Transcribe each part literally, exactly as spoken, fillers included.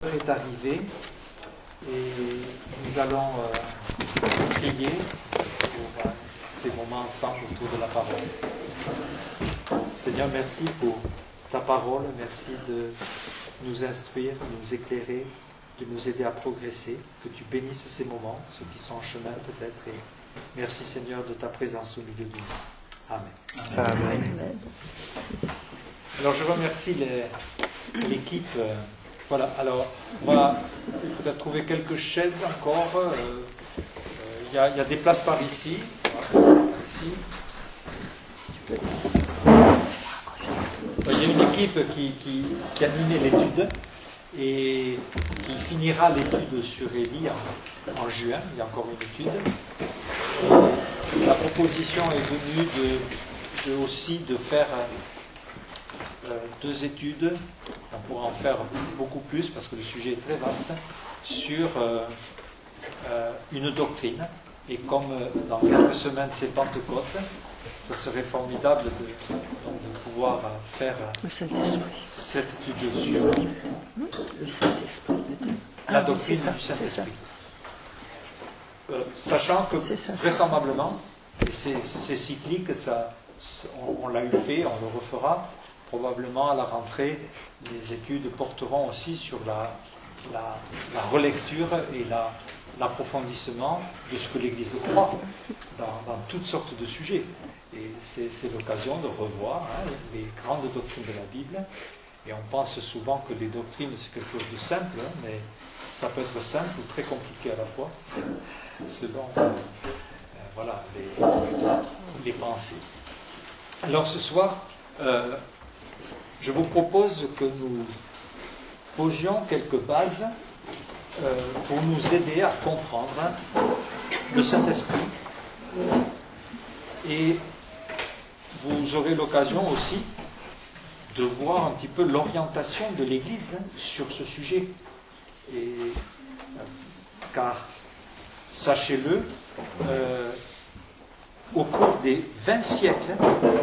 est arrivé et nous allons euh, prier pour euh, ces moments ensemble autour de la parole. Seigneur, merci pour ta parole, merci de nous instruire, de nous éclairer, de nous aider à progresser, que tu bénisses ces moments, ceux qui sont en chemin peut-être, et merci Seigneur de ta présence au milieu de nous. Amen. Amen. Amen. Alors je remercie les, l'équipe. Euh, voilà, alors on va, il faudra trouver quelques chaises encore. Il euh, euh, y, y a des places par ici. Voilà, par ici. Il y a une équipe qui, qui, qui animait l'étude et qui finira l'étude sur Élie en, en juin. Il y a encore une étude. Et la proposition est venue de, de aussi de faire euh, deux études. On pourra en faire beaucoup plus parce que le sujet est très vaste sur euh, euh, une doctrine. Et comme euh, dans quelques semaines c'est Pentecôte, ça serait formidable de, donc, de pouvoir euh, faire euh, cette étude sur le Saint-Esprit. La doctrine ah, oui, du Saint-Esprit. Euh, sachant que ça, vraisemblablement, et c'est, c'est cyclique, ça, on, on l'a eu fait, on le refera, probablement à la rentrée, les études porteront aussi sur la, la, la relecture et la, l'approfondissement de ce que l'Église croit dans, dans toutes sortes de sujets. Et c'est, c'est l'occasion de revoir hein, les grandes doctrines de la Bible. Et on pense souvent que les doctrines, c'est quelque chose de simple, hein, mais ça peut être simple ou très compliqué à la fois, selon euh, voilà, les, les pensées. Alors ce soir, euh, je vous propose que nous posions quelques bases euh, pour nous aider à comprendre le Saint-Esprit. Et vous aurez l'occasion aussi de voir un petit peu l'orientation de l'Église hein, sur ce sujet. Et, euh, car, sachez-le, euh, au cours des vingt siècles,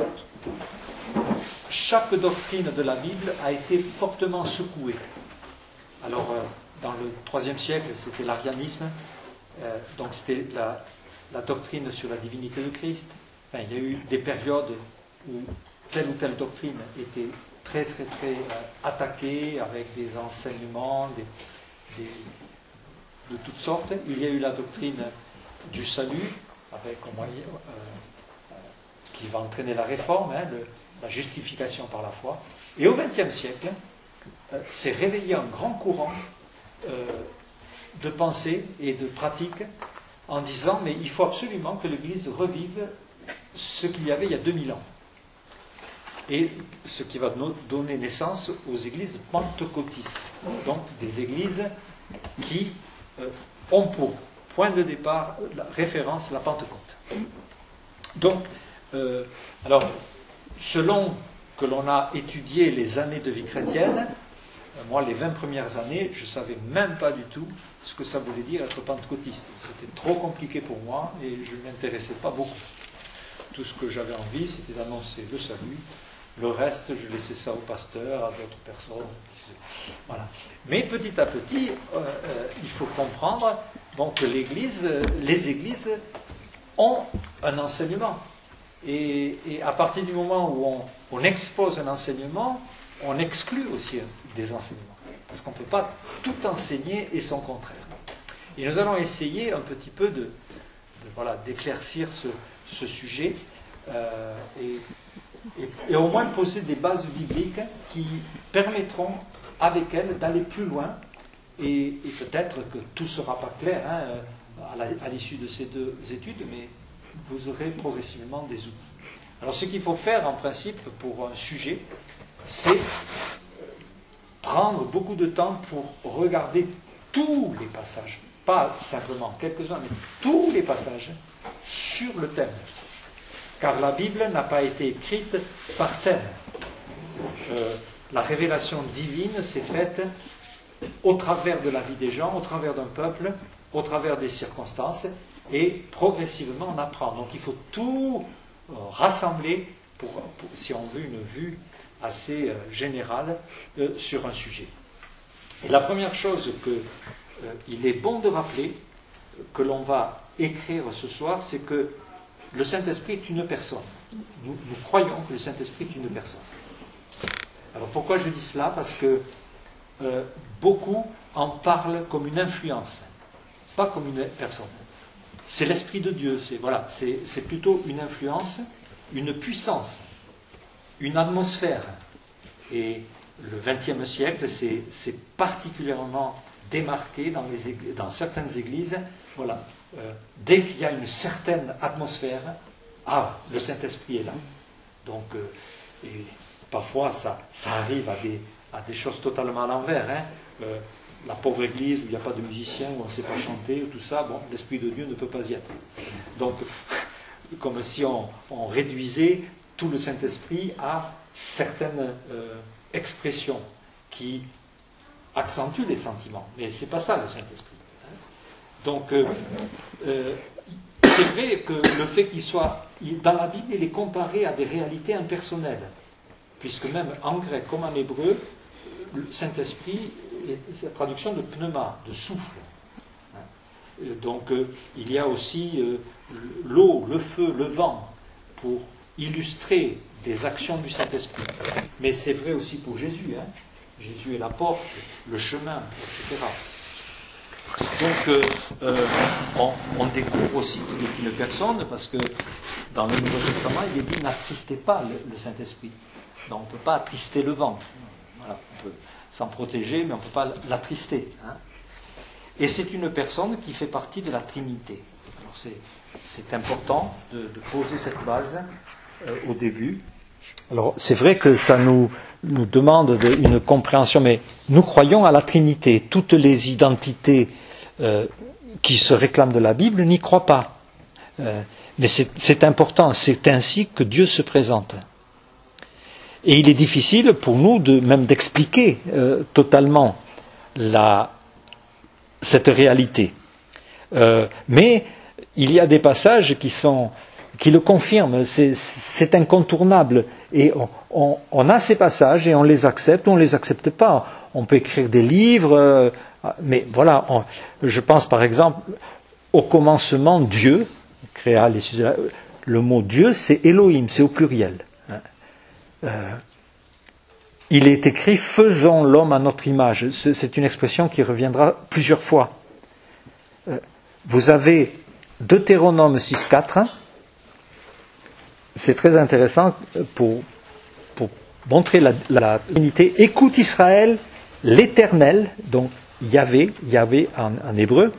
chaque doctrine de la Bible a été fortement secouée. Alors, euh, dans le troisième siècle, c'était l'arianisme, euh, donc c'était la, la doctrine sur la divinité de Christ. Enfin, il y a eu des périodes où telle ou telle doctrine était très très très euh, attaquée avec des enseignements des, des, de toutes sortes. Il y a eu la doctrine du salut avec au moyen, euh, euh, qui va entraîner la réforme, hein, le, la justification par la foi. Et au vingtième siècle, euh, s'est réveillé un grand courant euh, de pensée et de pratique en disant mais il faut absolument que l'Église revive ce qu'il y avait il y a deux mille ans. Et ce qui va donner naissance aux églises pentecôtistes. Donc des églises qui euh, ont pour point de départ la référence la Pentecôte. Donc, euh, alors, selon que l'on a étudié les années de vie chrétienne, euh, moi les vingt premières années, je ne savais même pas du tout ce que ça voulait dire être pentecôtiste. C'était trop compliqué pour moi et je ne m'intéressais pas beaucoup. Tout ce que j'avais envie, c'était d'annoncer le salut. Le reste, je laissais ça au pasteur, à d'autres personnes. Voilà. Mais petit à petit, euh, euh, il faut comprendre bon, que l'Église, les églises ont un enseignement. Et, et à partir du moment où on, on expose un enseignement, on exclut aussi des enseignements. Parce qu'on ne peut pas tout enseigner et son contraire. Et nous allons essayer un petit peu de, de voilà, d'éclaircir ce, ce sujet euh, et Et, et au moins poser des bases bibliques qui permettront avec elles d'aller plus loin et, et peut-être que tout ne sera pas clair hein, à, la, à l'issue de ces deux études, mais vous aurez progressivement des outils. Alors ce qu'il faut faire en principe pour un sujet, c'est prendre beaucoup de temps pour regarder tous les passages, pas simplement quelques-uns, mais tous les passages sur le thème. Car la Bible n'a pas été écrite par thème. Euh, la révélation divine s'est faite au travers de la vie des gens, au travers d'un peuple, au travers des circonstances, et progressivement on apprend. Donc il faut tout euh, rassembler pour, pour, si on veut, une vue assez euh, générale euh, sur un sujet. Et la première chose qu'il euh, est bon de rappeler, que l'on va écrire ce soir, c'est que le Saint-Esprit est une personne. Nous, nous croyons que le Saint-Esprit est une personne. Alors pourquoi je dis cela? Parce que euh, beaucoup en parlent comme une influence, pas comme une personne. C'est l'Esprit de Dieu, c'est, voilà, c'est, c'est plutôt une influence, une puissance, une atmosphère. Et le vingtième siècle, c'est, c'est particulièrement démarqué dans, les églises, dans certaines églises. Voilà, euh, dès qu'il y a une certaine atmosphère, ah, le Saint-Esprit est là. Donc, euh, et parfois, ça, ça arrive à des, à des choses totalement à l'envers. Hein. Euh, la pauvre église où il n'y a pas de musiciens, où on ne sait pas chanter, tout ça, bon, l'Esprit de Dieu ne peut pas y être. Donc, comme si on, on réduisait tout le Saint-Esprit à certaines euh, expressions qui accentuent les sentiments. Mais ce n'est pas ça le Saint-Esprit. Hein. Donc, euh, euh, c'est vrai que le fait qu'il soit, dans la Bible, il est comparé à des réalités impersonnelles. Puisque même en grec comme en hébreu, le Saint-Esprit, c'est la traduction de pneuma, de souffle. Donc euh, il y a aussi euh, l'eau, le feu, le vent, pour illustrer des actions du Saint-Esprit. Mais c'est vrai aussi pour Jésus. Hein. Jésus est la porte, le chemin, et cetera. Donc euh, euh, on, on découvre aussi qu'il est une personne, parce que dans le Nouveau Testament, il est dit « n'attristez pas le, le Saint-Esprit ». Donc on ne peut pas attrister le vent. Voilà, on peut s'en protéger, mais on ne peut pas l'attrister. Hein. Et c'est une personne qui fait partie de la Trinité. Alors c'est, c'est important de, de poser cette base euh, au début. Alors c'est vrai que ça nous, nous demande de, une compréhension, mais nous croyons à la Trinité. Toutes les identités euh, qui se réclament de la Bible n'y croient pas. Euh, mais c'est, c'est important, c'est ainsi que Dieu se présente. Et il est difficile pour nous de, même d'expliquer euh, totalement la, cette réalité. Euh, mais il y a des passages qui, sont, qui le confirment, c'est, c'est incontournable. Et on, on, on a ces passages et on les accepte ou on ne les accepte pas. On peut écrire des livres, euh, mais voilà, on, je pense par exemple au commencement Dieu, créa les, le mot Dieu c'est Elohim, c'est au pluriel. Euh, il est écrit « faisons l'homme à notre image ». C'est une expression qui reviendra plusieurs fois. Euh, vous avez Deutéronome six quatre. C'est très intéressant pour, pour montrer la, la Trinité. « Écoute Israël, l'Éternel », donc Yahvé, Yahvé en, en hébreu,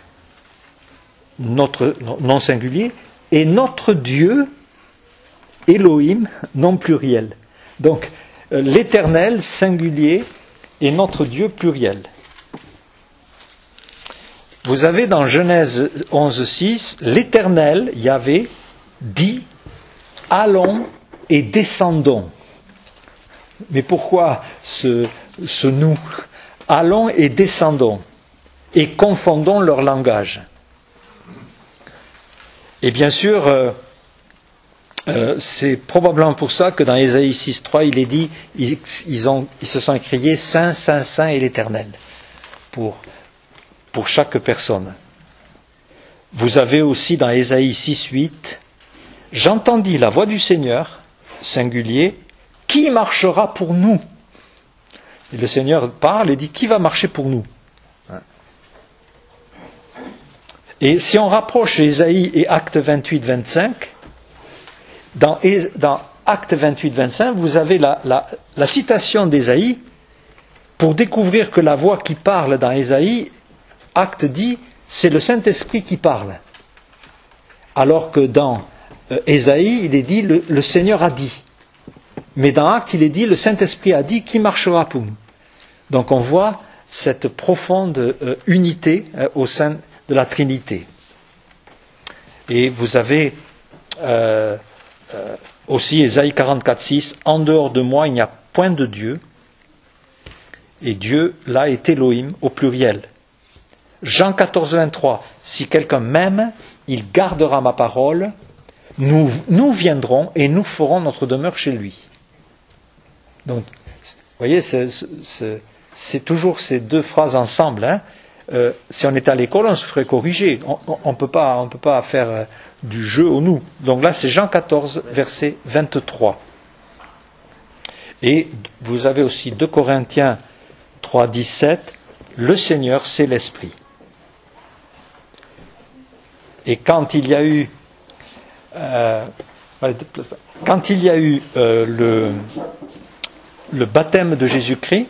notre nom singulier, et notre Dieu, Elohim, non pluriel. Donc, euh, l'Éternel, singulier, et notre Dieu, pluriel. Vous avez dans Genèse onze six, l'Éternel, Yahvé, dit « Allons et descendons ». Mais pourquoi ce, ce nous ? Allons et descendons, et confondons leur langage. Et bien sûr, euh, Euh, c'est probablement pour ça que dans Ésaïe six trois, il est dit, ils, ils, ont, ils se sont écriés Saint, Saint, Saint et l'Éternel pour, pour chaque personne. Vous avez aussi dans Ésaïe six huit, j'entendis la voix du Seigneur, singulier, qui marchera pour nous ? Et le Seigneur parle et dit, qui va marcher pour nous ? Et si on rapproche Ésaïe et Actes vingt-huit vingt-cinq, Dans, dans Acte vingt-huit vingt-cinq, vous avez la, la, la citation d'Ésaïe pour découvrir que la voix qui parle dans Ésaïe, Acte dit, c'est le Saint-Esprit qui parle. Alors que dans euh, Ésaïe, il est dit, le, le Seigneur a dit. Mais dans Acte, il est dit, le Saint-Esprit a dit, qui marchera pour nous ? Donc on voit cette profonde euh, unité euh, au sein de la Trinité. Et vous avez... Euh, Euh, aussi Ésaïe quarante-quatre six, en dehors de moi il n'y a point de Dieu, et Dieu là est Elohim au pluriel. Jean quatorze vingt-trois, si quelqu'un m'aime, il gardera ma parole, nous, nous viendrons et nous ferons notre demeure chez lui. Donc, vous voyez, ce, ce, c'est toujours ces deux phrases ensemble. Hein. Euh, si on était à l'école, on se ferait corriger. On ne peut pas, on peut pas faire euh, du jeu au nous. Donc là, c'est Jean quatorze, verset vingt-trois. Et vous avez aussi deux Corinthiens trois, dix-sept. Le Seigneur, c'est l'Esprit. Et quand il y a eu, euh, quand il y a eu euh, le, le baptême de Jésus-Christ,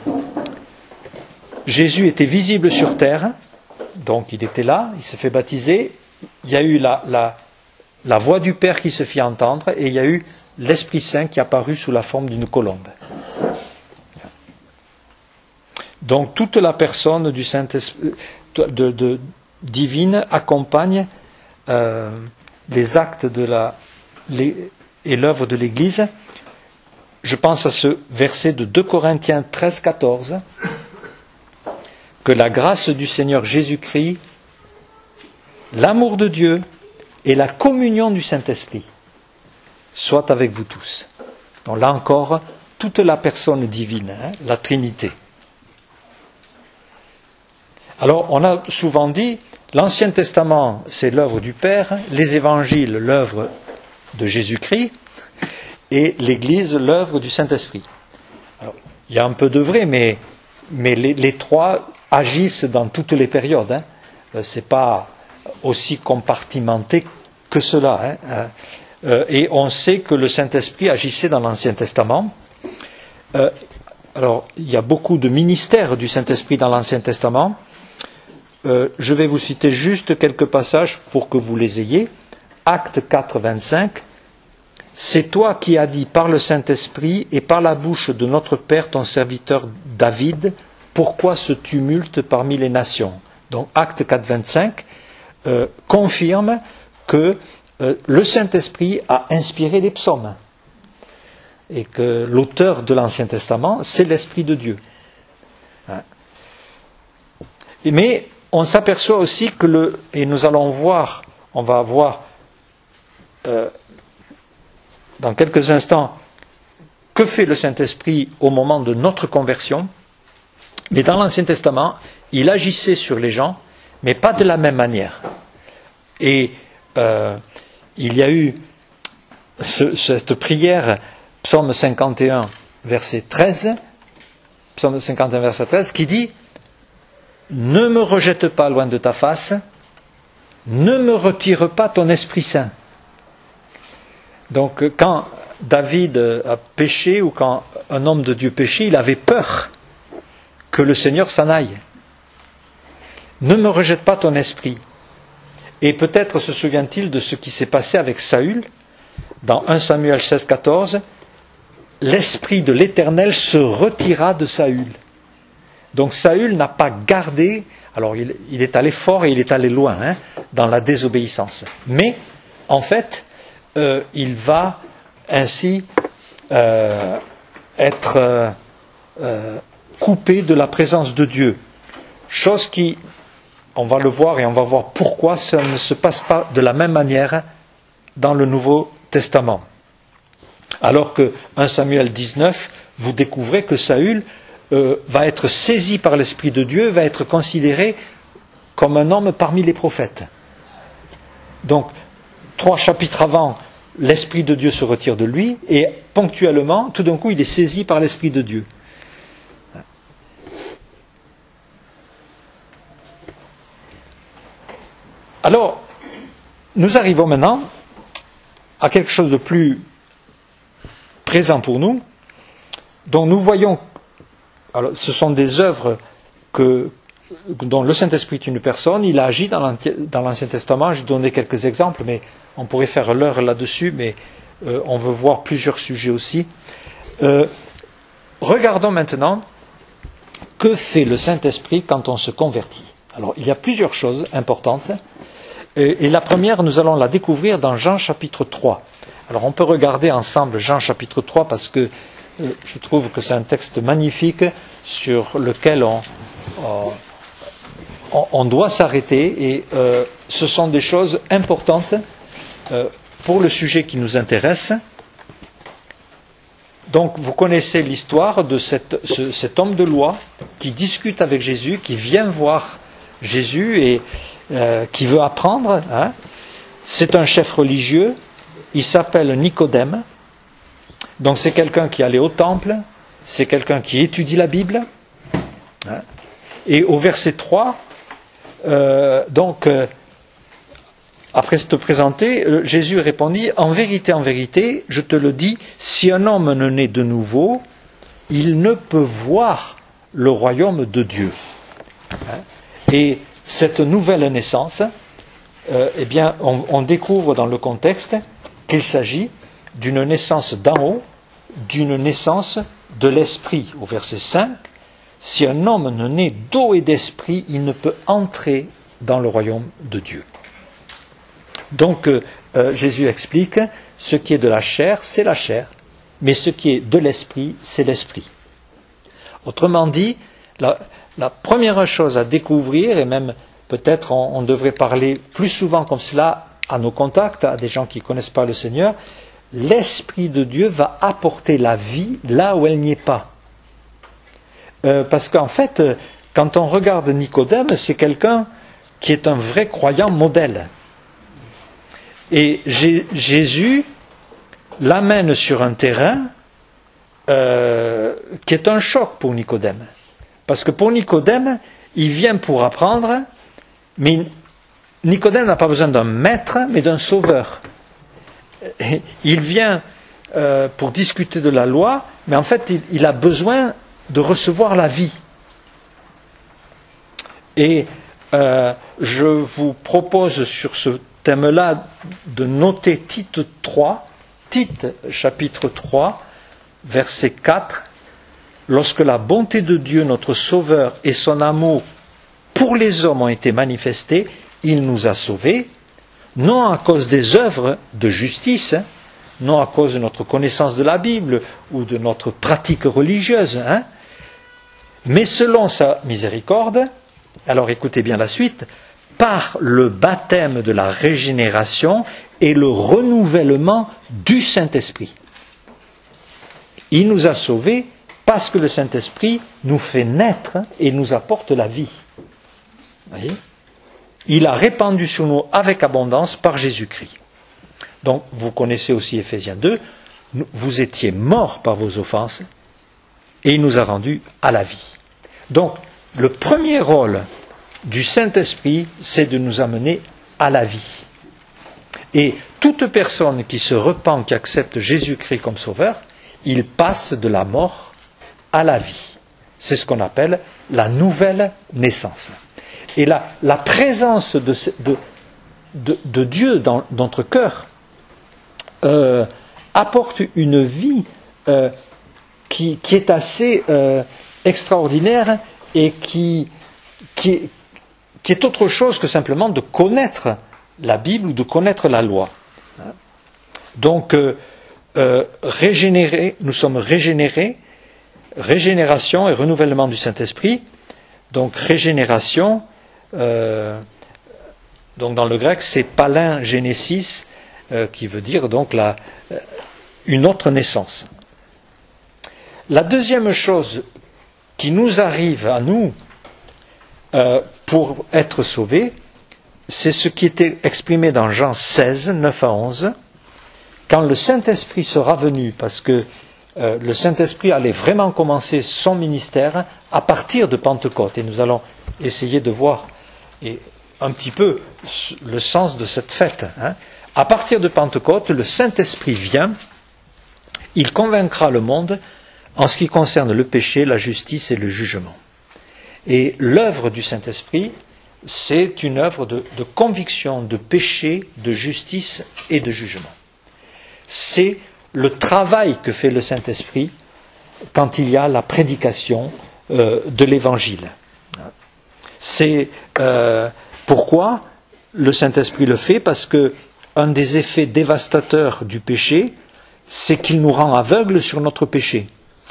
Jésus était visible sur terre, donc il était là, il s'est fait baptiser, il y a eu la, la, la voix du Père qui se fit entendre, et il y a eu l'Esprit Saint qui est apparu sous la forme d'une colombe. Donc toute la personne du Saint-Esprit de, de, divine accompagne euh, les actes de la, les, et l'œuvre de l'Église. Je pense à ce verset de deux Corinthiens treize, quatorze. Que la grâce du Seigneur Jésus-Christ, l'amour de Dieu et la communion du Saint-Esprit soient avec vous tous. Donc là encore, toute la personne divine, hein, la Trinité. Alors, on a souvent dit, l'Ancien Testament, c'est l'œuvre du Père, les Évangiles, l'œuvre de Jésus-Christ, et l'Église, l'œuvre du Saint-Esprit. Alors, il y a un peu de vrai, mais, mais les, les trois agissent dans toutes les périodes. Hein. Ce n'est pas aussi compartimenté que cela. Hein. Euh, et on sait que le Saint-Esprit agissait dans l'Ancien Testament. Euh, alors, il y a beaucoup de ministères du Saint-Esprit dans l'Ancien Testament. Euh, je vais vous citer juste quelques passages pour que vous les ayez. Acte quatre, vingt-cinq. C'est toi qui as dit par le Saint-Esprit et par la bouche de notre Père, ton serviteur David, pourquoi ce tumulte parmi les nations. Donc Acte quatre, vingt-cinq euh, confirme que euh, le Saint-Esprit a inspiré les psaumes et que l'auteur de l'Ancien Testament, c'est l'Esprit de Dieu. Hein. Mais on s'aperçoit aussi que le, et nous allons voir, on va voir euh, dans quelques instants, que fait le Saint-Esprit au moment de notre conversion. Mais dans l'Ancien Testament, il agissait sur les gens, mais pas de la même manière. Et euh, il y a eu ce, cette prière, psaume cinquante et un, verset treize, psaume cinquante et un, verset treize, qui dit « Ne me rejette pas loin de ta face, ne me retire pas ton Esprit Saint. » Donc quand David a péché, ou quand un homme de Dieu péchait, il avait peur que le Seigneur s'en aille. Ne me rejette pas ton esprit. Et peut-être se souvient-il de ce qui s'est passé avec Saül, dans un Samuel seize, quatorze, l'esprit de l'Éternel se retira de Saül. Donc Saül n'a pas gardé, alors il, il est allé fort et il est allé loin, hein, dans la désobéissance. Mais, en fait, euh, il va ainsi euh, être euh, euh, coupé de la présence de Dieu. Chose qui, on va le voir et on va voir pourquoi ça ne se passe pas de la même manière dans le Nouveau Testament. Alors que un Samuel dix-neuf, vous découvrez que Saül euh, va être saisi par l'Esprit de Dieu, va être considéré comme un homme parmi les prophètes. Donc, trois chapitres avant, l'Esprit de Dieu se retire de lui, et ponctuellement, tout d'un coup, il est saisi par l'Esprit de Dieu. Alors, nous arrivons maintenant à quelque chose de plus présent pour nous, dont nous voyons, alors ce sont des œuvres que, dont le Saint-Esprit est une personne, il a agi dans l'Ancien Testament, j'ai donné quelques exemples, mais on pourrait faire l'heure là-dessus, mais euh, on veut voir plusieurs sujets aussi. Euh, regardons maintenant, que fait le Saint-Esprit quand on se convertit? Alors, il y a plusieurs choses importantes. Et, et la première, nous allons la découvrir dans Jean chapitre trois. Alors, on peut regarder ensemble Jean chapitre trois parce que euh, je trouve que c'est un texte magnifique sur lequel on, on, on doit s'arrêter. Et euh, ce sont des choses importantes euh, pour le sujet qui nous intéresse. donc vous connaissez l'histoire de cette, ce, cet homme de loi qui discute avec Jésus, qui vient voir Jésus et euh, qui veut apprendre. Hein. C'est un chef religieux, il s'appelle Nicodème. Donc c'est quelqu'un qui allait au temple, c'est quelqu'un qui étudie la Bible. Hein. Et au verset trois, euh, donc, euh, après s'être présenté, euh, Jésus répondit, « En vérité, en vérité, je te le dis, si un homme ne naît de nouveau, il ne peut voir le royaume de Dieu. Hein. » Et cette nouvelle naissance, euh, eh bien, on, on découvre dans le contexte qu'il s'agit d'une naissance d'en haut, d'une naissance de l'esprit. Au verset cinq, si un homme ne naît d'eau et d'esprit, il ne peut entrer dans le royaume de Dieu. Donc euh, euh, Jésus explique, ce qui est de la chair, c'est la chair, mais ce qui est de l'esprit, c'est l'esprit. Autrement dit, la, la première chose à découvrir, et même peut-être on, on devrait parler plus souvent comme cela à nos contacts, à des gens qui ne connaissent pas le Seigneur, l'Esprit de Dieu va apporter la vie là où elle n'y est pas. Euh, parce qu'en fait, quand on regarde Nicodème, c'est quelqu'un qui est un vrai croyant modèle. Et J- Jésus l'amène sur un terrain euh, qui est un choc pour Nicodème. Parce que pour Nicodème, il vient pour apprendre, mais Nicodème n'a pas besoin d'un maître, mais d'un sauveur. Il vient euh, pour discuter de la loi, mais en fait, il, il a besoin de recevoir la vie. Et euh, je vous propose sur ce thème-là de noter Tite trois, Tite chapitre trois, verset quatre, lorsque la bonté de Dieu, notre Sauveur, et son amour pour les hommes ont été manifestés, il nous a sauvés, non à cause des œuvres de justice, hein, non à cause de notre connaissance de la Bible ou de notre pratique religieuse, hein, mais selon sa miséricorde, alors écoutez bien la suite, par le baptême de la régénération et le renouvellement du Saint-Esprit. Il nous a sauvés parce que le Saint-Esprit nous fait naître et nous apporte la vie. Voyez ? Il a répandu sur nous avec abondance par Jésus-Christ. Donc, vous connaissez aussi Éphésiens deux, vous étiez morts par vos offenses, et il nous a rendus à la vie. Donc, le premier rôle du Saint-Esprit, c'est de nous amener à la vie. Et toute personne qui se repent, qui accepte Jésus-Christ comme sauveur, il passe de la mort à la vie. C'est ce qu'on appelle la nouvelle naissance. Et la, la présence de, de, de, de Dieu dans, dans notre cœur euh, apporte une vie euh, qui, qui est assez euh, extraordinaire et qui, qui, qui est autre chose que simplement de connaître la Bible ou de connaître la loi. Donc, euh, euh, régénérer, nous sommes régénérés, régénération et renouvellement du Saint-Esprit. Donc, régénération, euh, donc dans le grec, c'est palingénésis, euh, qui veut dire donc la, une autre naissance. La deuxième chose qui nous arrive à nous euh, pour être sauvés, c'est ce qui était exprimé dans Jean seize, neuf à onze, quand le Saint-Esprit sera venu, parce que euh, le Saint-Esprit allait vraiment commencer son ministère à partir de Pentecôte. Et nous allons essayer de voir et un petit peu le sens de cette fête. Hein. À partir de Pentecôte, le Saint-Esprit vient, il convaincra le monde en ce qui concerne le péché, la justice et le jugement. Et l'œuvre du Saint-Esprit, c'est une œuvre de, de conviction, de péché, de justice et de jugement. C'est le travail que fait le Saint-Esprit quand il y a la prédication euh, de l'Évangile. C'est euh, pourquoi le Saint-Esprit le fait, parce que un des effets dévastateurs du péché, c'est qu'il nous rend aveugles sur notre péché.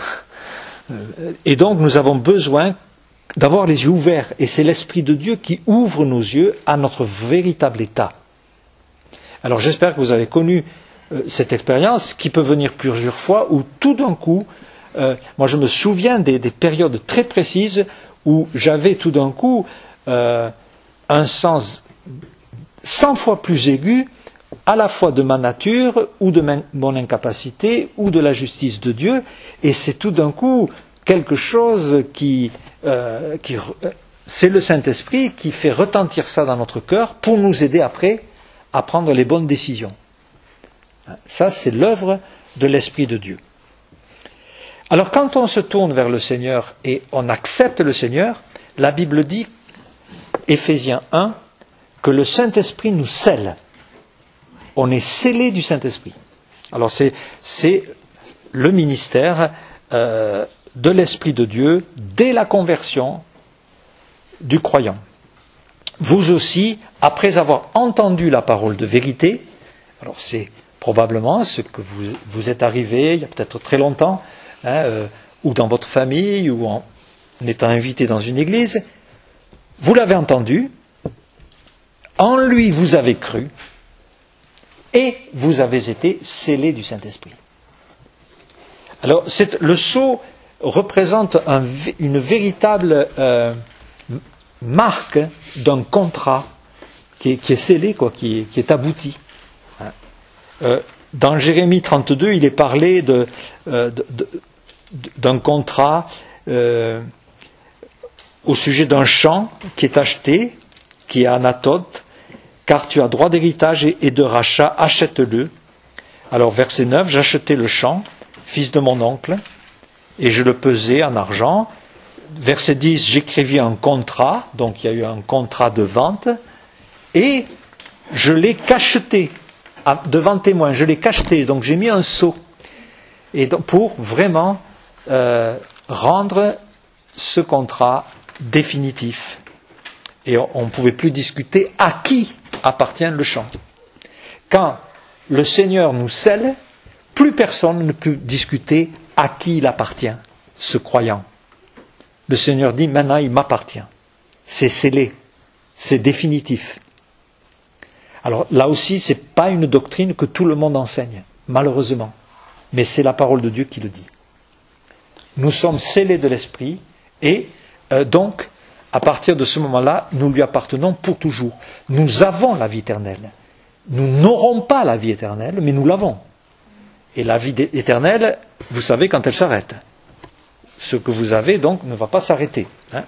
Et donc nous avons besoin d'avoir les yeux ouverts, et c'est l'Esprit de Dieu qui ouvre nos yeux à notre véritable état. Alors j'espère que vous avez connu euh, cette expérience qui peut venir plusieurs fois, où tout d'un coup, euh, moi je me souviens des, des périodes très précises où j'avais tout d'un coup euh, un sens cent fois plus aigu, à la fois de ma nature, ou de mon incapacité, ou de la justice de Dieu, et c'est tout d'un coup quelque chose qui... Euh, qui c'est le Saint-Esprit qui fait retentir ça dans notre cœur pour nous aider après à prendre les bonnes décisions. Ça, c'est l'œuvre de l'Esprit de Dieu. Alors, quand on se tourne vers le Seigneur et on accepte le Seigneur, la Bible dit, Éphésiens un, que le Saint-Esprit nous scelle. On est scellé du Saint-Esprit. Alors, c'est, c'est le ministère euh, de l'Esprit de Dieu dès la conversion du croyant. Vous aussi, après avoir entendu la parole de vérité, alors c'est probablement ce que vous, vous êtes arrivé il y a peut-être très longtemps, hein, euh, ou dans votre famille, ou en étant invité dans une église, vous l'avez entendu, en lui vous avez cru, et vous avez été scellés du Saint-Esprit. Alors, c'est, le sceau représente un, une véritable euh, marque d'un contrat qui est, qui est scellé, quoi, qui, est, qui est abouti. Euh, dans Jérémie trente-deux, il est parlé de, euh, de, de, d'un contrat euh, au sujet d'un champ qui est acheté, qui est à Anathoth, car tu as droit d'héritage et, et de rachat, achète-le. Alors, verset neuf, j'achetai le champ, fils de mon oncle, et je le pesai en argent. Verset dix, j'écrivis un contrat, donc il y a eu un contrat de vente, et je l'ai cacheté, devant témoin, je l'ai cacheté, donc j'ai mis un sceau, et donc, pour vraiment euh, rendre ce contrat définitif. Et on ne pouvait plus discuter à qui appartient le champ. Quand le Seigneur nous scelle, plus personne ne peut discuter à qui il appartient, ce croyant. Le Seigneur dit, maintenant il m'appartient. C'est scellé, c'est définitif. Alors là aussi, ce n'est pas une doctrine que tout le monde enseigne, malheureusement. Mais c'est la parole de Dieu qui le dit. Nous sommes scellés de l'Esprit et euh, donc, à partir de ce moment-là, nous lui appartenons pour toujours. Nous avons la vie éternelle. Nous n'aurons pas la vie éternelle, mais nous l'avons. Et la vie éternelle, vous savez quand elle s'arrête. Ce que vous avez, donc, ne va pas s'arrêter. Hein.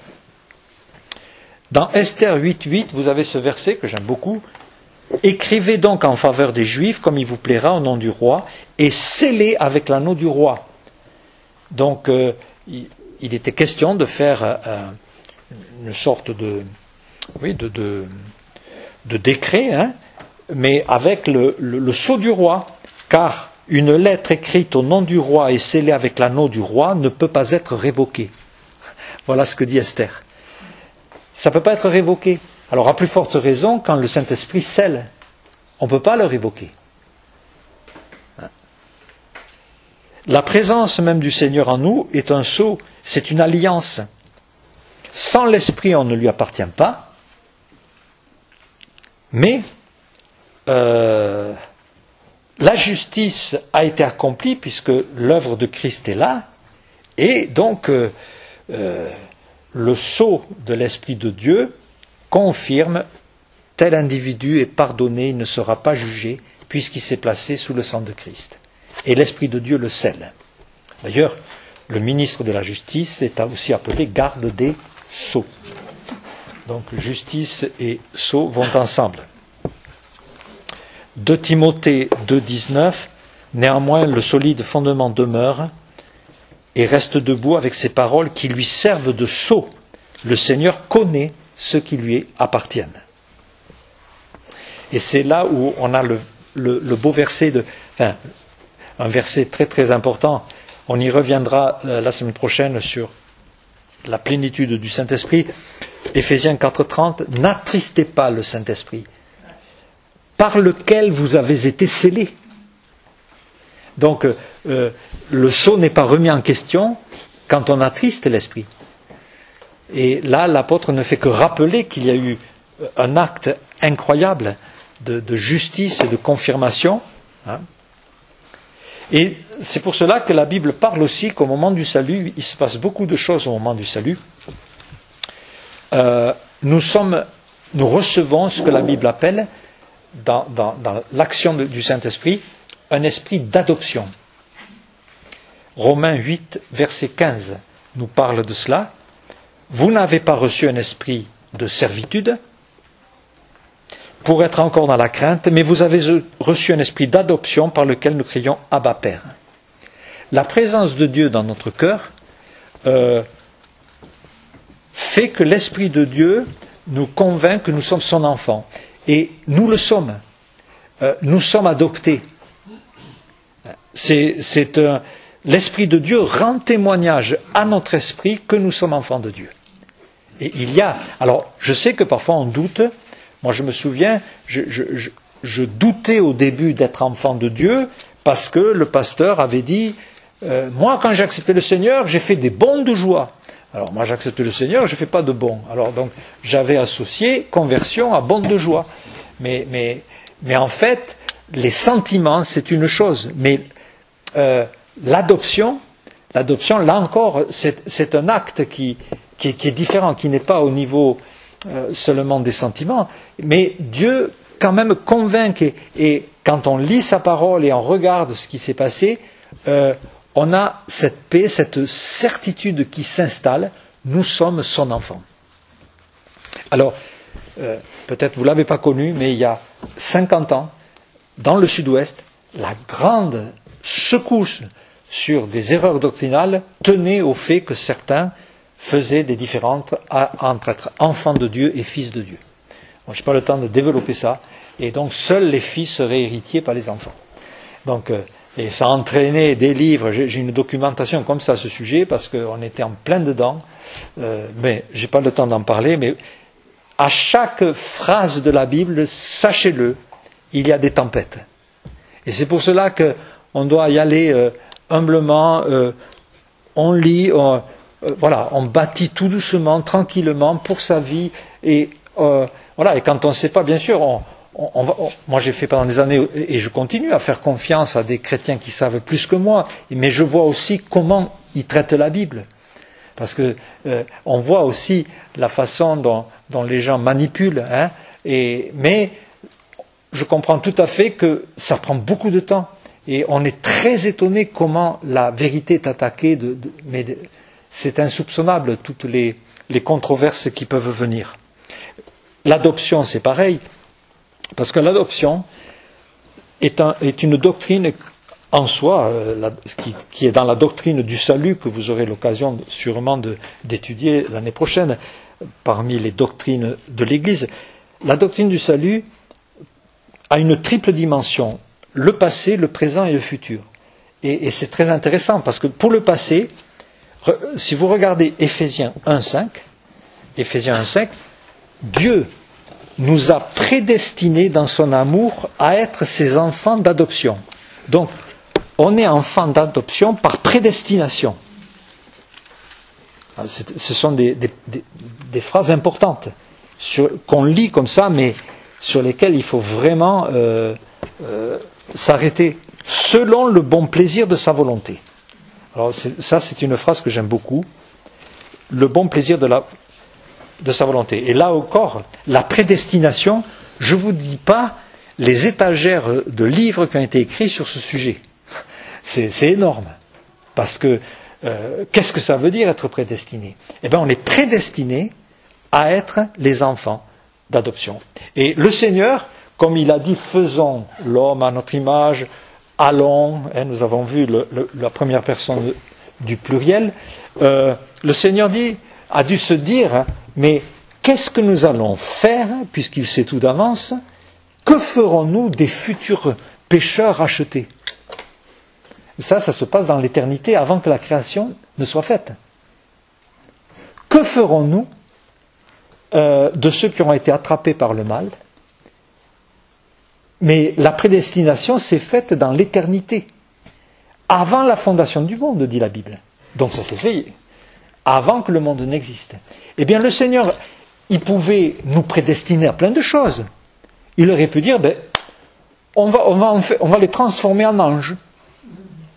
Dans Esther huit huit, vous avez ce verset que j'aime beaucoup. « Écrivez donc en faveur des Juifs, comme il vous plaira, au nom du roi, et scellez avec l'anneau du roi. » Donc, euh, il, il était question de faire euh, une sorte de, oui, de, de, de décret, hein, mais avec le, le, le sceau du roi, car une lettre écrite au nom du roi et scellée avec l'anneau du roi ne peut pas être révoquée. Voilà ce que dit Esther. Ça ne peut pas être révoqué. Alors, à plus forte raison, quand le Saint-Esprit scelle, on ne peut pas le révoquer. La présence même du Seigneur en nous est un sceau, c'est une alliance. Sans l'Esprit, on ne lui appartient pas, mais euh, la justice a été accomplie puisque l'œuvre de Christ est là, et donc euh, euh, le sceau de l'Esprit de Dieu confirme tel individu est pardonné, il ne sera pas jugé, puisqu'il s'est placé sous le sang de Christ. Et l'Esprit de Dieu le scelle. D'ailleurs, le ministre de la Justice est aussi appelé garde des sceaux. Donc justice et sceau vont ensemble. deux Timothée deux dix-neuf, néanmoins le solide fondement demeure et reste debout avec ses paroles qui lui servent de sceau. Le Seigneur connaît ceux qui lui appartiennent. Et c'est là où on a le, le, le beau verset, de, enfin, un verset très très important. On y reviendra la semaine prochaine sur la plénitude du Saint-Esprit. Éphésiens quatre trente, n'attristez pas le Saint-Esprit, par lequel vous avez été scellés. Donc, euh, le sceau n'est pas remis en question quand on attriste l'Esprit. Et là, l'apôtre ne fait que rappeler qu'il y a eu un acte incroyable de, de justice et de confirmation, hein, Et c'est pour cela que la Bible parle aussi qu'au moment du salut, il se passe beaucoup de choses au moment du salut. Euh, nous sommes, nous recevons ce que la Bible appelle, dans, dans, dans l'action de, du Saint-Esprit, un esprit d'adoption. Romains huit, verset quinze, nous parle de cela. Vous n'avez pas reçu un esprit de servitude pour être encore dans la crainte, mais vous avez reçu un esprit d'adoption par lequel nous crions « Abba Père ». La présence de Dieu dans notre cœur euh, fait que l'Esprit de Dieu nous convainc que nous sommes son enfant. Et nous le sommes. Euh, nous sommes adoptés. C'est, c'est un, l'Esprit de Dieu rend témoignage à notre esprit que nous sommes enfants de Dieu. Et il y a... Alors, je sais que parfois on doute. Moi, je me souviens, je, je, je, je doutais au début d'être enfant de Dieu parce que le pasteur avait dit euh, « Moi, quand j'ai accepté le Seigneur, j'ai fait des bonds de joie. » Alors, moi, j'ai accepté le Seigneur, je ne fais pas de bons. Alors, donc, j'avais associé conversion à bonds de joie. Mais, mais, mais en fait, les sentiments, c'est une chose. Mais euh, l'adoption, l'adoption, là encore, c'est, c'est un acte qui, qui, qui est différent, qui n'est pas au niveau euh, seulement des sentiments. Mais Dieu, quand même, convainc. Et, et quand on lit sa parole et on regarde ce qui s'est passé, euh, on a cette paix, cette certitude qui s'installe. Nous sommes son enfant. Alors, euh, peut-être vous ne l'avez pas connu, mais il y a cinquante ans, dans le sud-ouest, la grande secousse sur des erreurs doctrinales tenait au fait que certains faisaient des différences entre être enfants de Dieu et fils de Dieu. Bon, je n'ai pas le temps de développer ça, et donc seuls les fils seraient héritiers, pas les enfants. Donc, euh, et ça a entraîné des livres, j'ai, j'ai une documentation comme ça à ce sujet, parce qu'on était en plein dedans, euh, mais je n'ai pas le temps d'en parler, mais à chaque phrase de la Bible, sachez-le, il y a des tempêtes. Et c'est pour cela qu'on doit y aller euh, humblement, euh, on lit, on, euh, voilà, on bâtit tout doucement, tranquillement, pour sa vie. Et, euh, voilà, et quand on ne sait pas, bien sûr, on, on, on va, on, moi j'ai fait pendant des années, et je continue à faire confiance à des chrétiens qui savent plus que moi, mais je vois aussi comment ils traitent la Bible. Parce que euh, on voit aussi la façon dont, dont les gens manipulent, hein, et, mais je comprends tout à fait que ça prend beaucoup de temps. Et on est très étonné comment la vérité est attaquée, de, de, mais de, c'est insoupçonnable, toutes les, les controverses qui peuvent venir. L'adoption, c'est pareil, parce que l'adoption est, un, est une doctrine en soi, euh, la, qui, qui est dans la doctrine du salut, que vous aurez l'occasion sûrement de, d'étudier l'année prochaine, parmi les doctrines de l'Église. La doctrine du salut a une triple dimension, le passé, le présent et le futur. Et, et c'est très intéressant, parce que pour le passé, re, si vous regardez Éphésiens un cinq, Éphésiens un cinq, Dieu nous a prédestinés dans son amour à être ses enfants d'adoption. Donc, on est enfant d'adoption par prédestination. Alors, c'est, ce sont des, des, des, des phrases importantes sur, qu'on lit comme ça, mais sur lesquelles il faut vraiment euh, euh, s'arrêter, selon le bon plaisir de sa volonté. Alors c'est, ça, c'est une phrase que j'aime beaucoup. Le bon plaisir de, la, de sa volonté. Et là encore, la prédestination, je ne vous dis pas les étagères de livres qui ont été écrits sur ce sujet. C'est, c'est énorme. Parce que, euh, qu'est-ce que ça veut dire être prédestiné ? Eh bien, on est prédestiné à être les enfants d'adoption. Et le Seigneur, comme il a dit, faisons l'homme à notre image, allons, hein, nous avons vu le, le, la première personne du pluriel, euh, le Seigneur dit, a dû se dire, hein, mais qu'est-ce que nous allons faire, puisqu'il sait tout d'avance, que ferons-nous des futurs pécheurs rachetés ? Ça, ça se passe dans l'éternité, avant que la création ne soit faite. Que ferons-nous euh, de ceux qui auront été attrapés par le mal ? Mais la prédestination s'est faite dans l'éternité, avant la fondation du monde, dit la Bible. Donc ça s'est fait avant que le monde n'existe. Eh bien, le Seigneur, il pouvait nous prédestiner à plein de choses. Il aurait pu dire, ben, on va, on va, en fait, on va les transformer en anges.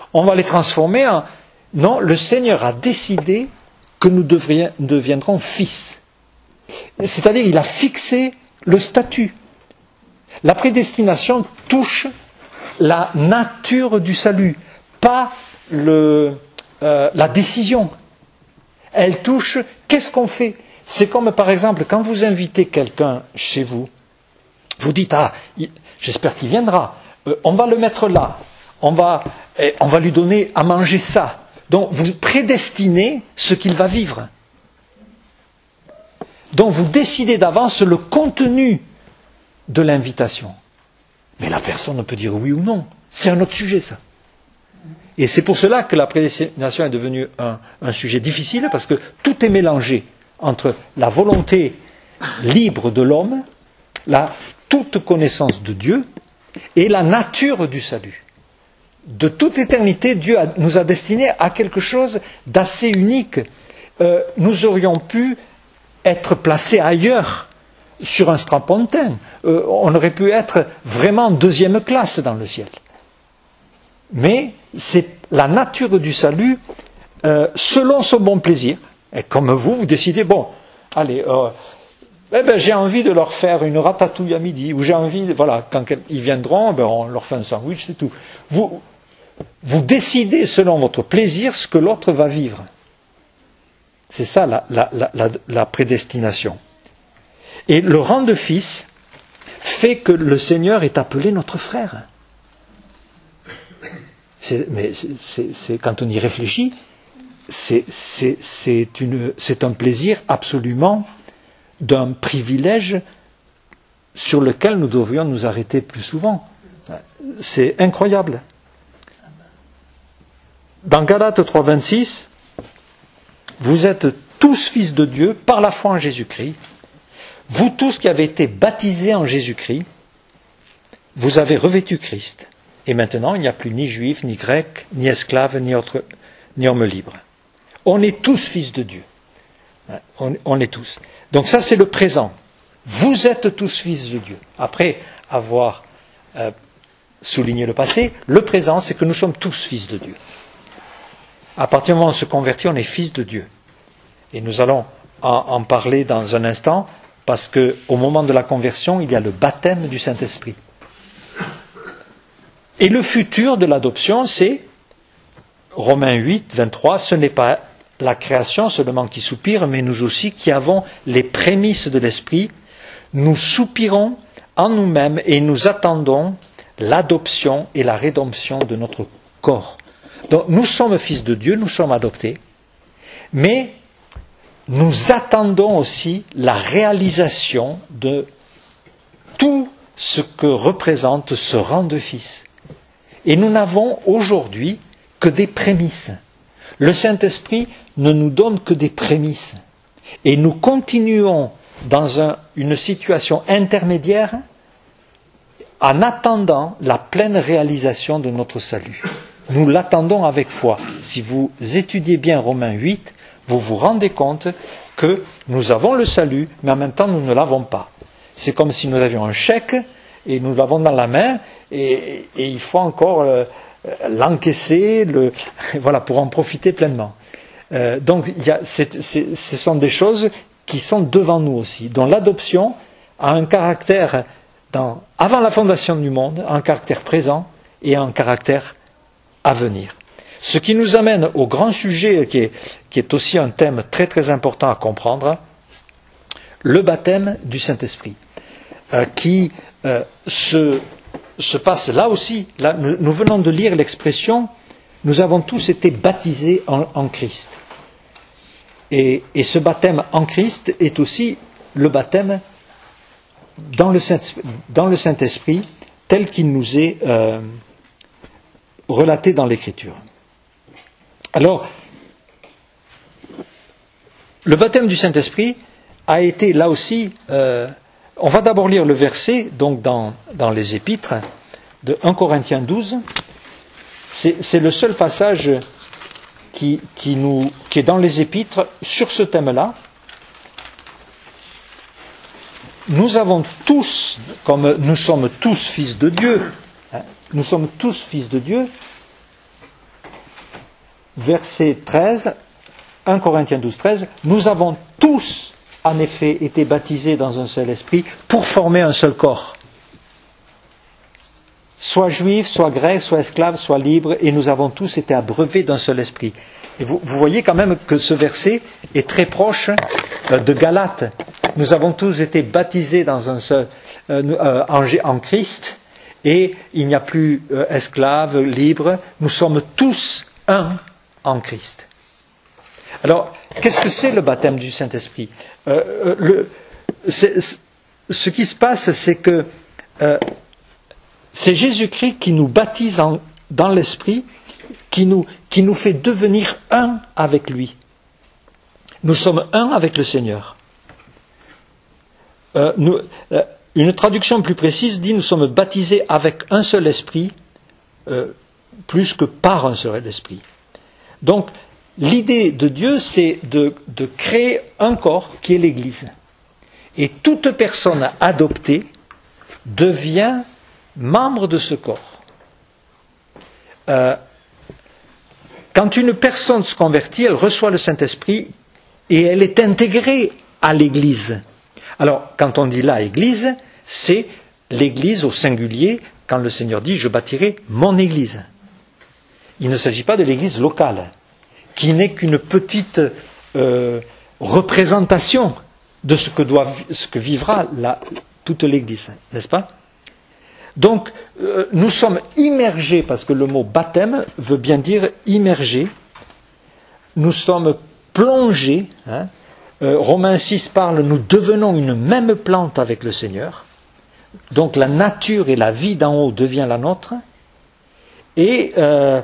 on va les transformer en... Non, le Seigneur a décidé que nous devrions, deviendrons fils. C'est-à-dire, il a fixé le statut. La prédestination touche la nature du salut, pas le, euh, la décision. Elle touche, qu'est-ce qu'on fait? C'est comme par exemple, quand vous invitez quelqu'un chez vous, vous dites, ah, j'espère qu'il viendra, euh, on va le mettre là, on va, eh, on va lui donner à manger ça. Donc vous prédestinez ce qu'il va vivre. Donc vous décidez d'avance le contenu de l'invitation. Mais la personne peut dire oui ou non. C'est un autre sujet, ça. Et c'est pour cela que la prédestination est devenue un, un sujet difficile, parce que tout est mélangé entre la volonté libre de l'homme, la toute connaissance de Dieu, et la nature du salut. De toute éternité, Dieu a, nous a destinés à quelque chose d'assez unique. Euh, nous aurions pu être placés ailleurs, sur un strapontin. Euh, on aurait pu être vraiment deuxième classe dans le ciel. Mais c'est la nature du salut, euh, selon son bon plaisir. Et comme vous, vous décidez, bon, allez, euh, eh ben, j'ai envie de leur faire une ratatouille à midi, ou j'ai envie, voilà, quand ils viendront, ben, on leur fait un sandwich, c'est tout. Vous, vous décidez selon votre plaisir ce que l'autre va vivre. C'est ça la, la, la, la, la prédestination. Et le rang de fils fait que le Seigneur est appelé notre frère. C'est, mais c'est, c'est, quand on y réfléchit, c'est, c'est, c'est, une, c'est un plaisir absolument d'un privilège sur lequel nous devrions nous arrêter plus souvent. C'est incroyable. Dans Galates trois vingt-six, vous êtes tous fils de Dieu par la foi en Jésus-Christ. Vous tous qui avez été baptisés en Jésus-Christ, vous avez revêtu Christ. Et maintenant, il n'y a plus ni juif, ni grec, ni esclave, ni, autre, ni homme libre. On est tous fils de Dieu. On, on est tous. Donc ça, c'est le présent. Vous êtes tous fils de Dieu. Après avoir euh, souligné le passé, le présent, c'est que nous sommes tous fils de Dieu. À partir du moment où on se convertit, on est fils de Dieu. Et nous allons en, en parler dans un instant, parce qu'au moment de la conversion, il y a le baptême du Saint-Esprit. Et le futur de l'adoption, c'est Romains huit, vingt-trois, ce n'est pas la création seulement qui soupire, mais nous aussi qui avons les prémices de l'Esprit, nous soupirons en nous-mêmes et nous attendons l'adoption et la rédemption de notre corps. Donc nous sommes fils de Dieu, nous sommes adoptés, mais nous attendons aussi la réalisation de tout ce que représente ce rang de fils. Et nous n'avons aujourd'hui que des prémices. Le Saint-Esprit ne nous donne que des prémices. Et nous continuons dans un, une situation intermédiaire en attendant la pleine réalisation de notre salut. Nous l'attendons avec foi. Si vous étudiez bien Romains huit, vous vous rendez compte que nous avons le salut, mais en même temps nous ne l'avons pas. C'est comme si nous avions un chèque et nous l'avons dans la main et, et il faut encore euh, l'encaisser, le, voilà, pour en profiter pleinement. Euh, donc il y a, c'est, c'est, ce sont des choses qui sont devant nous aussi, dont l'adoption a un caractère, dans, avant la fondation du monde, un caractère présent et un caractère à venir. Ce qui nous amène au grand sujet qui est, qui est aussi un thème très très important à comprendre, le baptême du Saint-Esprit, euh, qui euh, se, se passe là aussi. Là, nous, nous venons de lire l'expression « nous avons tous été baptisés en, en Christ ». Et, et ce baptême en Christ est aussi le baptême dans le, Saint, dans le Saint-Esprit tel qu'il nous est euh, relaté dans l'Écriture. Alors, le baptême du Saint-Esprit a été là aussi, euh, on va d'abord lire le verset, donc dans, dans les Épîtres, de premier Corinthiens douze. C'est, c'est le seul passage qui, qui, nous, qui est dans les Épîtres sur ce thème-là. Nous avons tous, comme nous sommes tous fils de Dieu, hein, nous sommes tous fils de Dieu, verset treize, un Corinthiens douze, treize, nous avons tous, en effet, été baptisés dans un seul esprit pour former un seul corps. Soit juifs, soit grecs, soit esclaves, soit libres, et nous avons tous été abreuvés d'un seul esprit. Et vous, vous voyez quand même que ce verset est très proche de Galates. Nous avons tous été baptisés dans un seul, euh, en, en Christ, et il n'y a plus euh, esclaves, libres, nous sommes tous un en Christ. Alors, qu'est-ce que c'est le baptême du Saint-Esprit ? euh, le, c'est, c'est, Ce qui se passe, c'est que euh, c'est Jésus-Christ qui nous baptise en, dans l'Esprit, qui nous, qui nous fait devenir un avec lui. Nous sommes un avec le Seigneur. Euh, nous, euh, une traduction plus précise dit nous sommes baptisés avec un seul esprit, euh, plus que par un seul esprit. Donc, l'idée de Dieu, c'est de, de créer un corps qui est l'Église. Et toute personne adoptée devient membre de ce corps. Euh, quand une personne se convertit, elle reçoit le Saint-Esprit et elle est intégrée à l'Église. Alors, quand on dit là Église, c'est l'Église au singulier, quand le Seigneur dit « je bâtirai mon Église ». Il ne s'agit pas de l'Église locale, qui n'est qu'une petite euh, représentation de ce que, doit, ce que vivra la, toute l'Église, n'est-ce pas ? Donc, euh, nous sommes immergés, parce que le mot baptême veut bien dire immergé. Nous sommes plongés. Hein, euh, Romains six parle, nous devenons une même plante avec le Seigneur. Donc la nature et la vie d'en haut devient la nôtre. Et euh,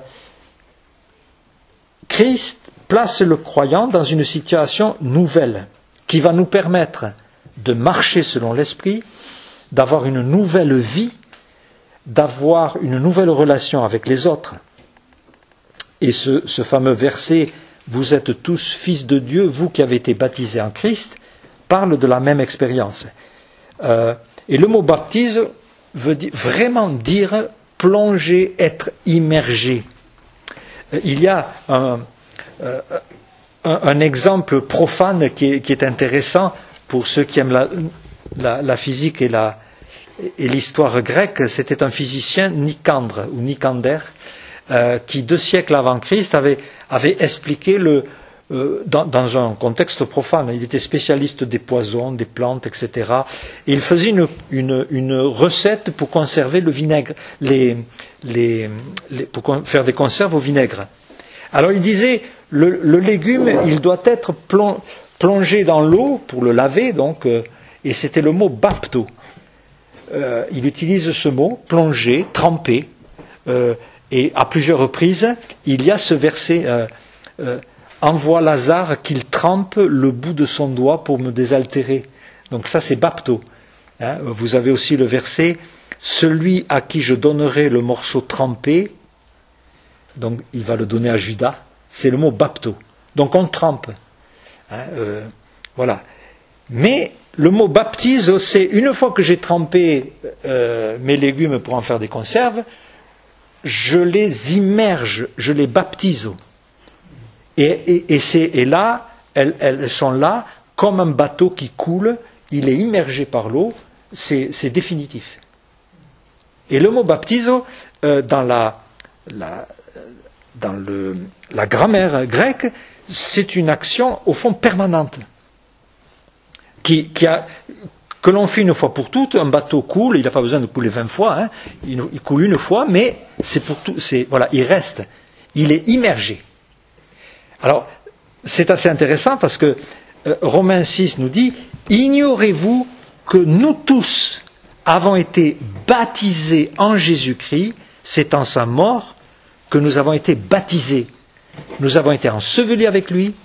Christ place le croyant dans une situation nouvelle, qui va nous permettre de marcher selon l'Esprit, d'avoir une nouvelle vie, d'avoir une nouvelle relation avec les autres. Et ce, ce fameux verset « Vous êtes tous fils de Dieu, vous qui avez été baptisés en Christ » parle de la même expérience. Euh, et le mot « baptise » veut dire, vraiment dire plonger, être immergé. Euh, il y a un, euh, un, un exemple profane qui est, qui est intéressant pour ceux qui aiment la, la, la physique et la Et l'histoire grecque, c'était un physicien, Nicandre, ou Nicander, euh, qui deux siècles avant Christ avait, avait expliqué le, euh, dans, dans un contexte profane. Il était spécialiste des poisons, des plantes, et cetera. Et il faisait une, une, une recette pour conserver le vinaigre, les, les, les, pour faire des conserves au vinaigre. Alors il disait, le, le légume, il doit être plong, plongé dans l'eau pour le laver, donc, euh, et c'était le mot bapto. Euh, il utilise ce mot, plonger, tremper, euh, et à plusieurs reprises, il y a ce verset, euh, euh, envoie Lazare qu'il trempe le bout de son doigt pour me désaltérer. Donc ça c'est bapto. Hein. Vous avez aussi le verset, celui à qui je donnerai le morceau trempé, donc il va le donner à Judas, c'est le mot bapto. Donc on trempe. Hein, euh, voilà. Mais le mot baptise, c'est une fois que j'ai trempé euh, mes légumes pour en faire des conserves, je les immerge, je les baptise. Et, et, et, c'est, et là, elles, elles sont là, comme un bateau qui coule, il est immergé par l'eau, c'est, c'est définitif. Et le mot baptizo, euh, dans, la, la, dans le, la grammaire grecque, c'est une action au fond permanente. Qui, qui a, que l'on fait une fois pour toutes, un bateau coule, il n'a pas besoin de couler vingt fois, hein, il, il coule une fois, mais c'est pour tout, c'est, voilà, il reste, il est immergé. Alors, c'est assez intéressant parce que euh, Romains six nous dit, ignorez-vous que nous tous avons été baptisés en Jésus-Christ, c'est en sa mort que nous avons été baptisés. Nous avons été ensevelis avec lui,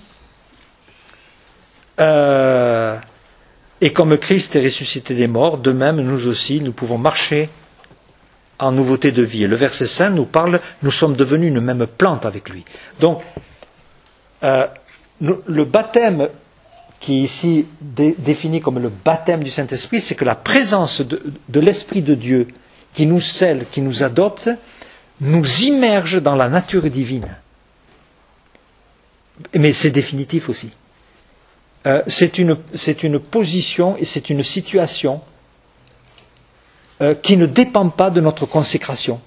euh, et comme Christ est ressuscité des morts, de même, nous aussi, nous pouvons marcher en nouveauté de vie. Et le verset cinq nous parle, nous sommes devenus une même plante avec lui. Donc, euh, nous, le baptême qui est ici dé, défini comme le baptême du Saint-Esprit, c'est que la présence de, de l'Esprit de Dieu qui nous scelle, qui nous adopte, nous immerge dans la nature divine. mais c'est définitif aussi. Euh, c'est une, c'est une position et c'est une situation euh, qui ne dépend pas de notre consécration.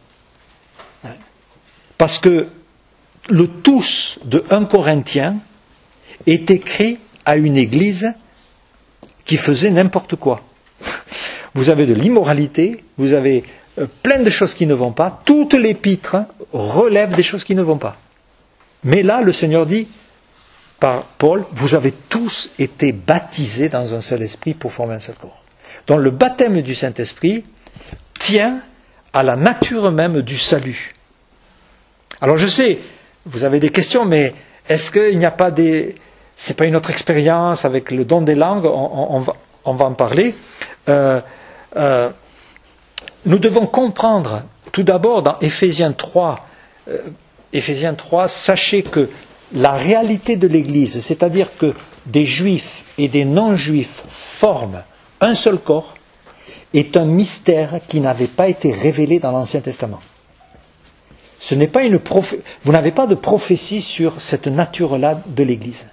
Parce que le tous de premier Corinthiens est écrit à une église qui faisait n'importe quoi. Vous avez de l'immoralité, vous avez euh, plein de choses qui ne vont pas, toute l'épître relève des choses qui ne vont pas. Mais là, le Seigneur dit, par Paul, vous avez tous été baptisés dans un seul esprit pour former un seul corps. Donc le baptême du Saint-Esprit tient à la nature même du salut. Alors je sais, vous avez des questions, mais est-ce qu'il n'y a pas des... C'est pas une autre expérience avec le don des langues, on, on, on, va, on va en parler. Euh, euh, nous devons comprendre, tout d'abord dans Éphésiens trois, euh, Éphésiens trois, sachez que la réalité de l'Église, c'est-à-dire que des juifs et des non-juifs forment un seul corps, est un mystère qui n'avait pas été révélé dans l'Ancien Testament. Ce n'est pas une proph... Vous n'avez pas de prophétie sur cette nature-là de l'Église.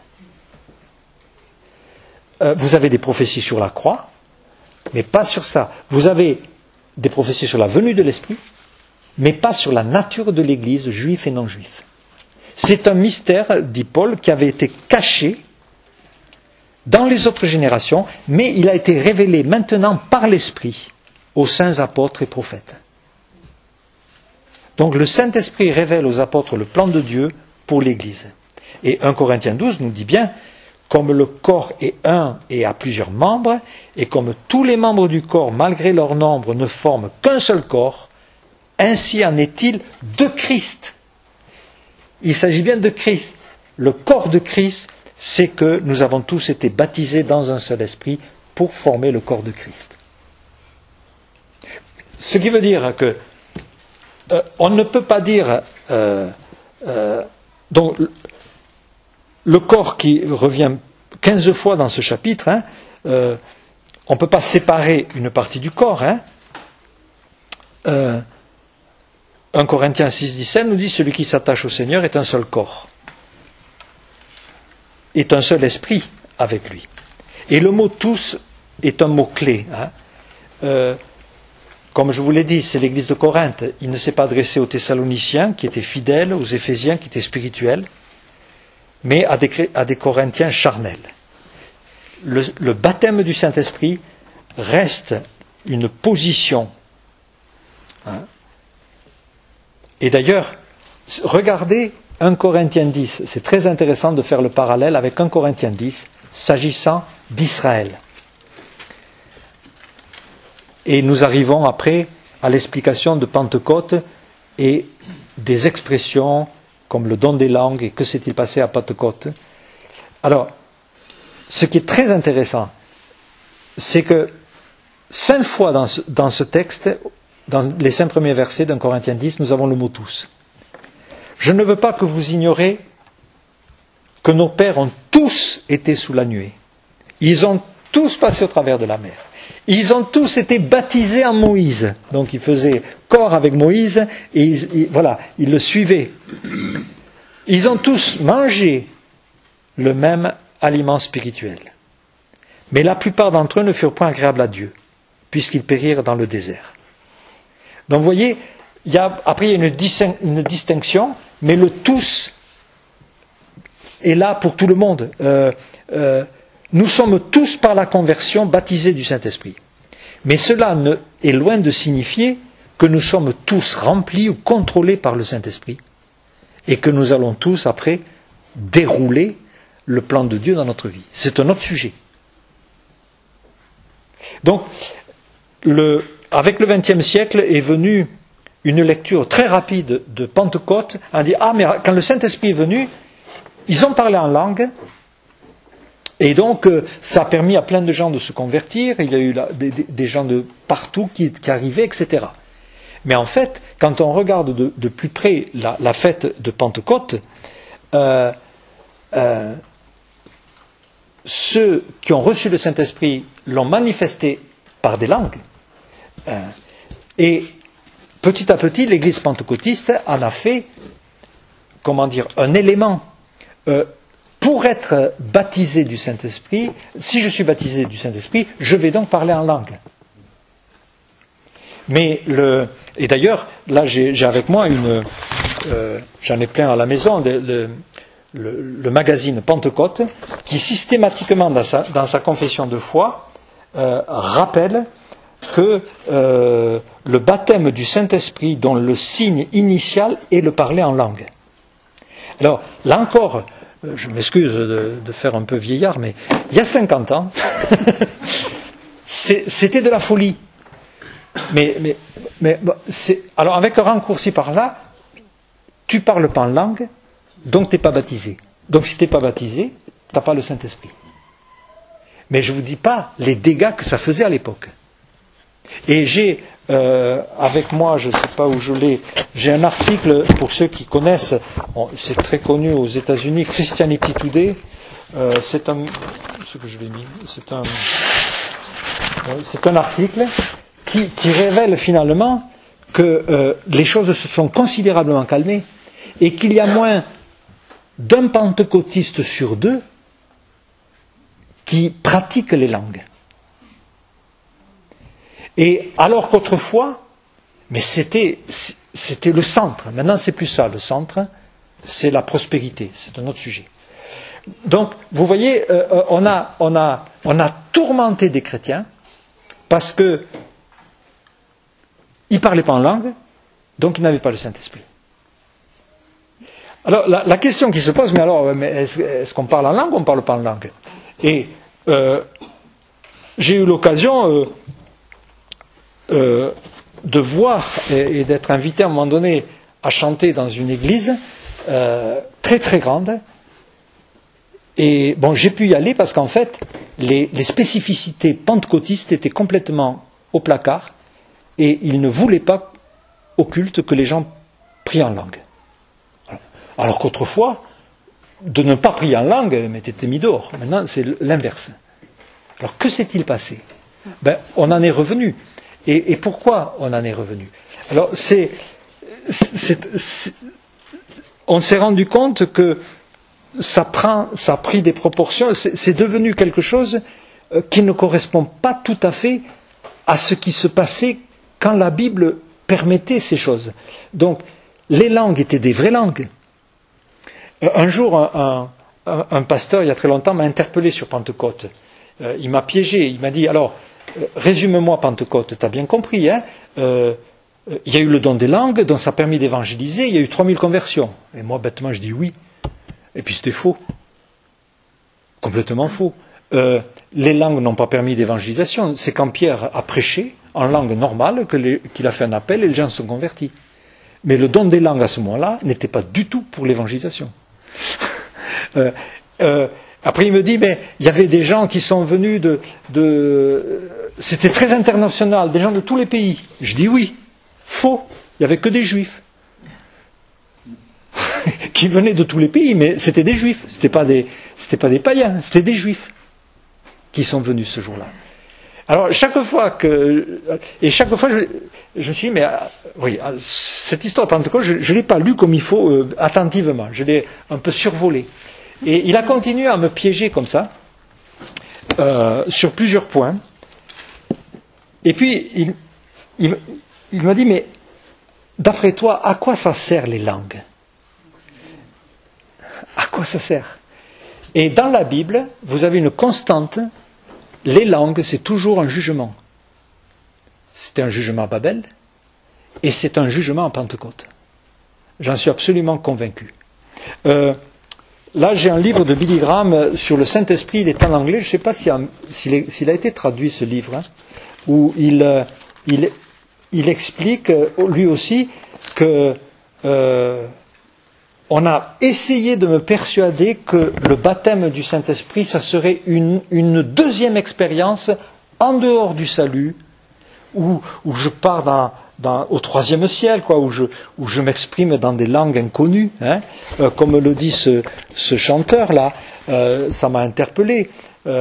Euh, vous avez des prophéties sur la croix, mais pas sur ça. Vous avez des prophéties sur la venue de l'Esprit, mais pas sur la nature de l'Église, juif et non-juif. C'est un mystère, dit Paul, qui avait été caché dans les autres générations, mais il a été révélé maintenant par l'Esprit aux saints apôtres et prophètes. Donc le Saint-Esprit révèle aux apôtres le plan de Dieu pour l'Église. Et premier Corinthiens douze nous dit bien, comme le corps est un et a plusieurs membres, et comme tous les membres du corps, malgré leur nombre, ne forment qu'un seul corps, ainsi en est-il de Christ. Il s'agit bien de Christ. Le corps de Christ, c'est que nous avons tous été baptisés dans un seul esprit pour former le corps de Christ. Ce qui veut dire que euh, on ne peut pas dire euh, euh, donc le corps qui revient quinze fois dans ce chapitre, hein, euh, on ne peut pas séparer une partie du corps. Hein. Euh, premier Corinthiens six, dix-sept nous dit « Celui qui s'attache au Seigneur est un seul corps, est un seul esprit avec lui. » Et le mot « tous » est un mot clé. Hein. Euh, comme je vous l'ai dit, c'est l'église de Corinthe. Il ne s'est pas adressé aux Thessaloniciens, qui étaient fidèles, aux Éphésiens, qui étaient spirituels, mais à des, à des Corinthiens charnels. Le, le baptême du Saint-Esprit reste une position. Hein. Et d'ailleurs, regardez premier Corinthiens dix. C'est très intéressant de faire le parallèle avec premier Corinthiens dix, s'agissant d'Israël. Et nous arrivons après à l'explication de Pentecôte et des expressions comme le don des langues et que s'est-il passé à Pentecôte. Alors, ce qui est très intéressant, c'est que cinq fois dans ce, dans ce texte, dans les cinq premiers versets d'un Corinthiens dix, nous avons le mot tous. Je ne veux pas que vous ignoriez que nos pères ont tous été sous la nuée. Ils ont tous passé au travers de la mer. Ils ont tous été baptisés en Moïse. Donc ils faisaient corps avec Moïse et ils, ils, voilà, ils le suivaient. Ils ont tous mangé le même aliment spirituel. Mais la plupart d'entre eux ne furent point agréables à Dieu, puisqu'ils périrent dans le désert. Donc vous voyez, il y a, après il y a une, distin- une distinction, mais le tous est là pour tout le monde. Euh, euh, nous sommes tous par la conversion baptisés du Saint-Esprit. Mais cela ne, est loin de signifier que nous sommes tous remplis ou contrôlés par le Saint-Esprit et que nous allons tous après dérouler le plan de Dieu dans notre vie. C'est un autre sujet. Donc, le, avec le vingtième siècle est venue une lecture très rapide de Pentecôte. On dit, ah mais quand le Saint-Esprit est venu, ils ont parlé en langue, et donc euh, ça a permis à plein de gens de se convertir, il y a eu là, des, des gens de partout qui, qui arrivaient, et cetera. Mais en fait, quand on regarde de, de plus près la, la fête de Pentecôte, euh, euh, ceux qui ont reçu le Saint-Esprit l'ont manifesté par des langues. Euh, et petit à petit, l'Église pentecôtiste en a fait, comment dire, un élément. Euh, pour être baptisé du Saint-Esprit, si je suis baptisé du Saint-Esprit, je vais donc parler en langue. Mais le, et d'ailleurs, là j'ai, j'ai avec moi une, euh, j'en ai plein à la maison, de, le, le, le magazine Pentecôte, qui systématiquement dans sa, dans sa confession de foi euh, rappelle que euh, le baptême du Saint-Esprit, dont le signe initial est le parler en langue. Alors là encore, je m'excuse de, de faire un peu vieillard, mais il y a cinquante ans, c'est, c'était de la folie. Mais, mais, mais c'est, alors avec un raccourci par là, tu parles pas en langue, donc tu n'es pas baptisé. Donc si tu n'es pas baptisé, tu n'as pas le Saint-Esprit. Mais je ne vous dis pas les dégâts que ça faisait à l'époque. Et j'ai euh, avec moi, je ne sais pas où je l'ai, j'ai un article, pour ceux qui connaissent, bon, c'est très connu aux États-Unis, Christianity Today, euh, c'est un, ce que je l'ai mis, c'est un, euh, c'est un article qui, qui révèle finalement que euh, les choses se sont considérablement calmées et qu'il y a moins d'un pentecôtiste sur deux qui pratique les langues. Et alors qu'autrefois, mais c'était, c'était le centre. Maintenant, c'est plus ça. Le centre, c'est la prospérité. C'est un autre sujet. Donc, vous voyez, euh, on a, on a, on a tourmenté des chrétiens parce que ils parlaient pas en langue, donc ils n'avaient pas le Saint-Esprit. Alors, la, la question qui se pose, mais alors, mais est-ce, est-ce qu'on parle en langue ou on ne parle pas en langue? Et euh, j'ai eu l'occasion euh, euh, de voir et, et d'être invité à un moment donné à chanter dans une église euh, très très grande. Et bon, j'ai pu y aller parce qu'en fait, les, les spécificités pentecôtistes étaient complètement au placard et ils ne voulaient pas au culte que les gens prient en langue. Alors qu'autrefois, de ne pas prier en langue, mais t'étais mis dehors. Maintenant, c'est l'inverse. Alors que s'est-il passé? Ben, on en est revenu. Et, et pourquoi on en est revenu? Alors, c'est, c'est, c'est, on s'est rendu compte que ça prend, ça a pris des proportions. C'est, c'est devenu quelque chose qui ne correspond pas tout à fait à ce qui se passait quand la Bible permettait ces choses. Donc, les langues étaient des vraies langues. Un jour, un, un, un pasteur, il y a très longtemps, m'a interpellé sur Pentecôte. Euh, il m'a piégé, il m'a dit, alors, euh, résume-moi Pentecôte, tu as bien compris, hein euh, il y a eu le don des langues, donc ça a permis d'évangéliser, il y a eu trois mille conversions. Et moi, bêtement, je dis oui. Et puis c'était faux. Complètement faux. Euh, les langues n'ont pas permis d'évangélisation. C'est quand Pierre a prêché, en langue normale, que les, qu'il a fait un appel et les gens se sont convertis. Mais le don des langues à ce moment-là n'était pas du tout pour l'évangélisation. euh, euh, après il me dit, mais il y avait des gens qui sont venus de, de... C'était très international, des gens de tous les pays. Je dis oui, faux, il n'y avait que des juifs. qui venaient de tous les pays, mais c'était des juifs, c'était pas des, c'était pas des païens, c'était des juifs qui sont venus ce jour-là. Alors chaque fois que, et chaque fois je, je me suis dit, mais oui, cette histoire de Pentecôte, je ne l'ai pas lue comme il faut euh, attentivement, je l'ai un peu survolée. Et il a continué à me piéger comme ça, euh, sur plusieurs points. Et puis il, il, il m'a dit, mais d'après toi, à quoi ça sert les langues? À quoi ça sert? Et dans la Bible, vous avez une constante. Les langues, c'est toujours un jugement. C'était un jugement à Babel et c'est un jugement à Pentecôte. J'en suis absolument convaincu. Euh, là, j'ai un livre de Billy Graham sur le Saint-Esprit. Il est en anglais. Je ne sais pas s'il a, s'il, est, s'il a été traduit, ce livre, hein, où il, euh, il, il explique, lui aussi, que euh, on a essayé de me persuader que le baptême du Saint-Esprit, ça serait une, une deuxième expérience en dehors du salut, où, où je pars dans, dans, au troisième ciel, quoi, où je, où je m'exprime dans des langues inconnues, hein, euh, comme le dit ce, ce chanteur-là. Euh, ça m'a interpellé. Euh,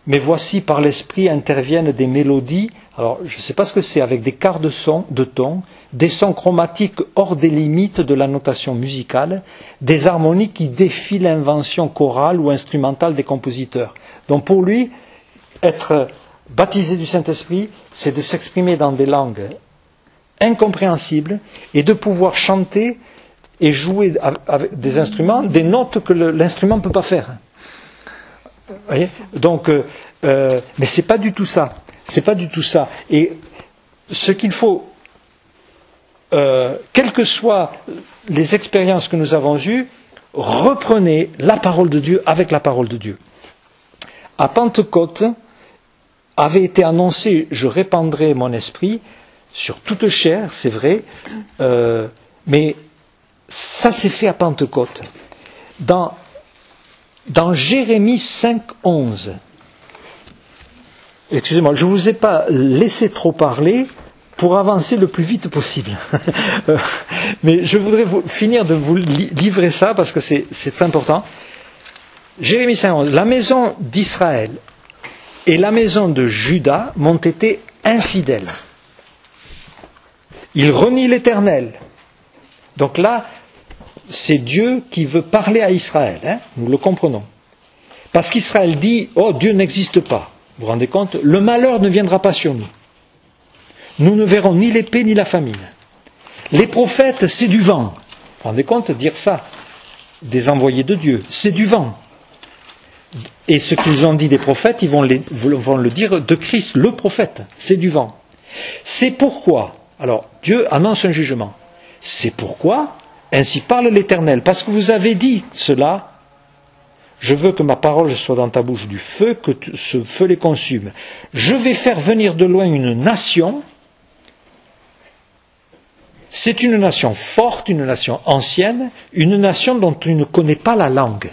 mais voici par l'esprit interviennent des mélodies, alors je ne sais pas ce que c'est, avec des quarts de son, de ton, des sons chromatiques hors des limites de la notation musicale, des harmonies qui défient l'invention chorale ou instrumentale des compositeurs. Donc pour lui, être baptisé du Saint-Esprit, c'est de s'exprimer dans des langues incompréhensibles et de pouvoir chanter et jouer avec des instruments, des notes que le, l'instrument ne peut pas faire. Vous voyez ? Donc, euh, euh, mais c'est pas du tout ça. C'est pas du tout ça. Et ce qu'il faut, euh, quelles que soient les expériences que nous avons eues, reprenez la parole de Dieu avec la parole de Dieu. À Pentecôte avait été annoncé, je répandrai mon esprit sur toute chair, c'est vrai, euh, mais ça s'est fait à Pentecôte. Dans, dans Jérémie cinq, onze, excusez-moi, je ne vous ai pas laissé trop parler pour avancer le plus vite possible. Mais je voudrais vous, finir de vous livrer ça parce que c'est, c'est important. Jérémie cinq, onze, la maison d'Israël et la maison de Juda m'ont été infidèles. Ils renient l'Éternel. Donc là, c'est Dieu qui veut parler à Israël, hein, nous le comprenons. Parce qu'Israël dit, oh, Dieu n'existe pas. Vous vous rendez compte ? Le malheur ne viendra pas sur nous. Nous ne verrons ni l'épée ni la famine. Les prophètes, c'est du vent. Vous vous rendez compte ? Dire ça, des envoyés de Dieu, c'est du vent. Et ce qu'ils ont dit des prophètes, ils vont, les, vont le dire de Christ, le prophète, c'est du vent. C'est pourquoi, alors Dieu annonce un jugement. C'est pourquoi, ainsi parle l'Éternel, parce que vous avez dit cela, je veux que ma parole soit dans ta bouche du feu, que ce feu les consume. Je vais faire venir de loin une nation, c'est une nation forte, une nation ancienne, une nation dont tu ne connais pas la langue,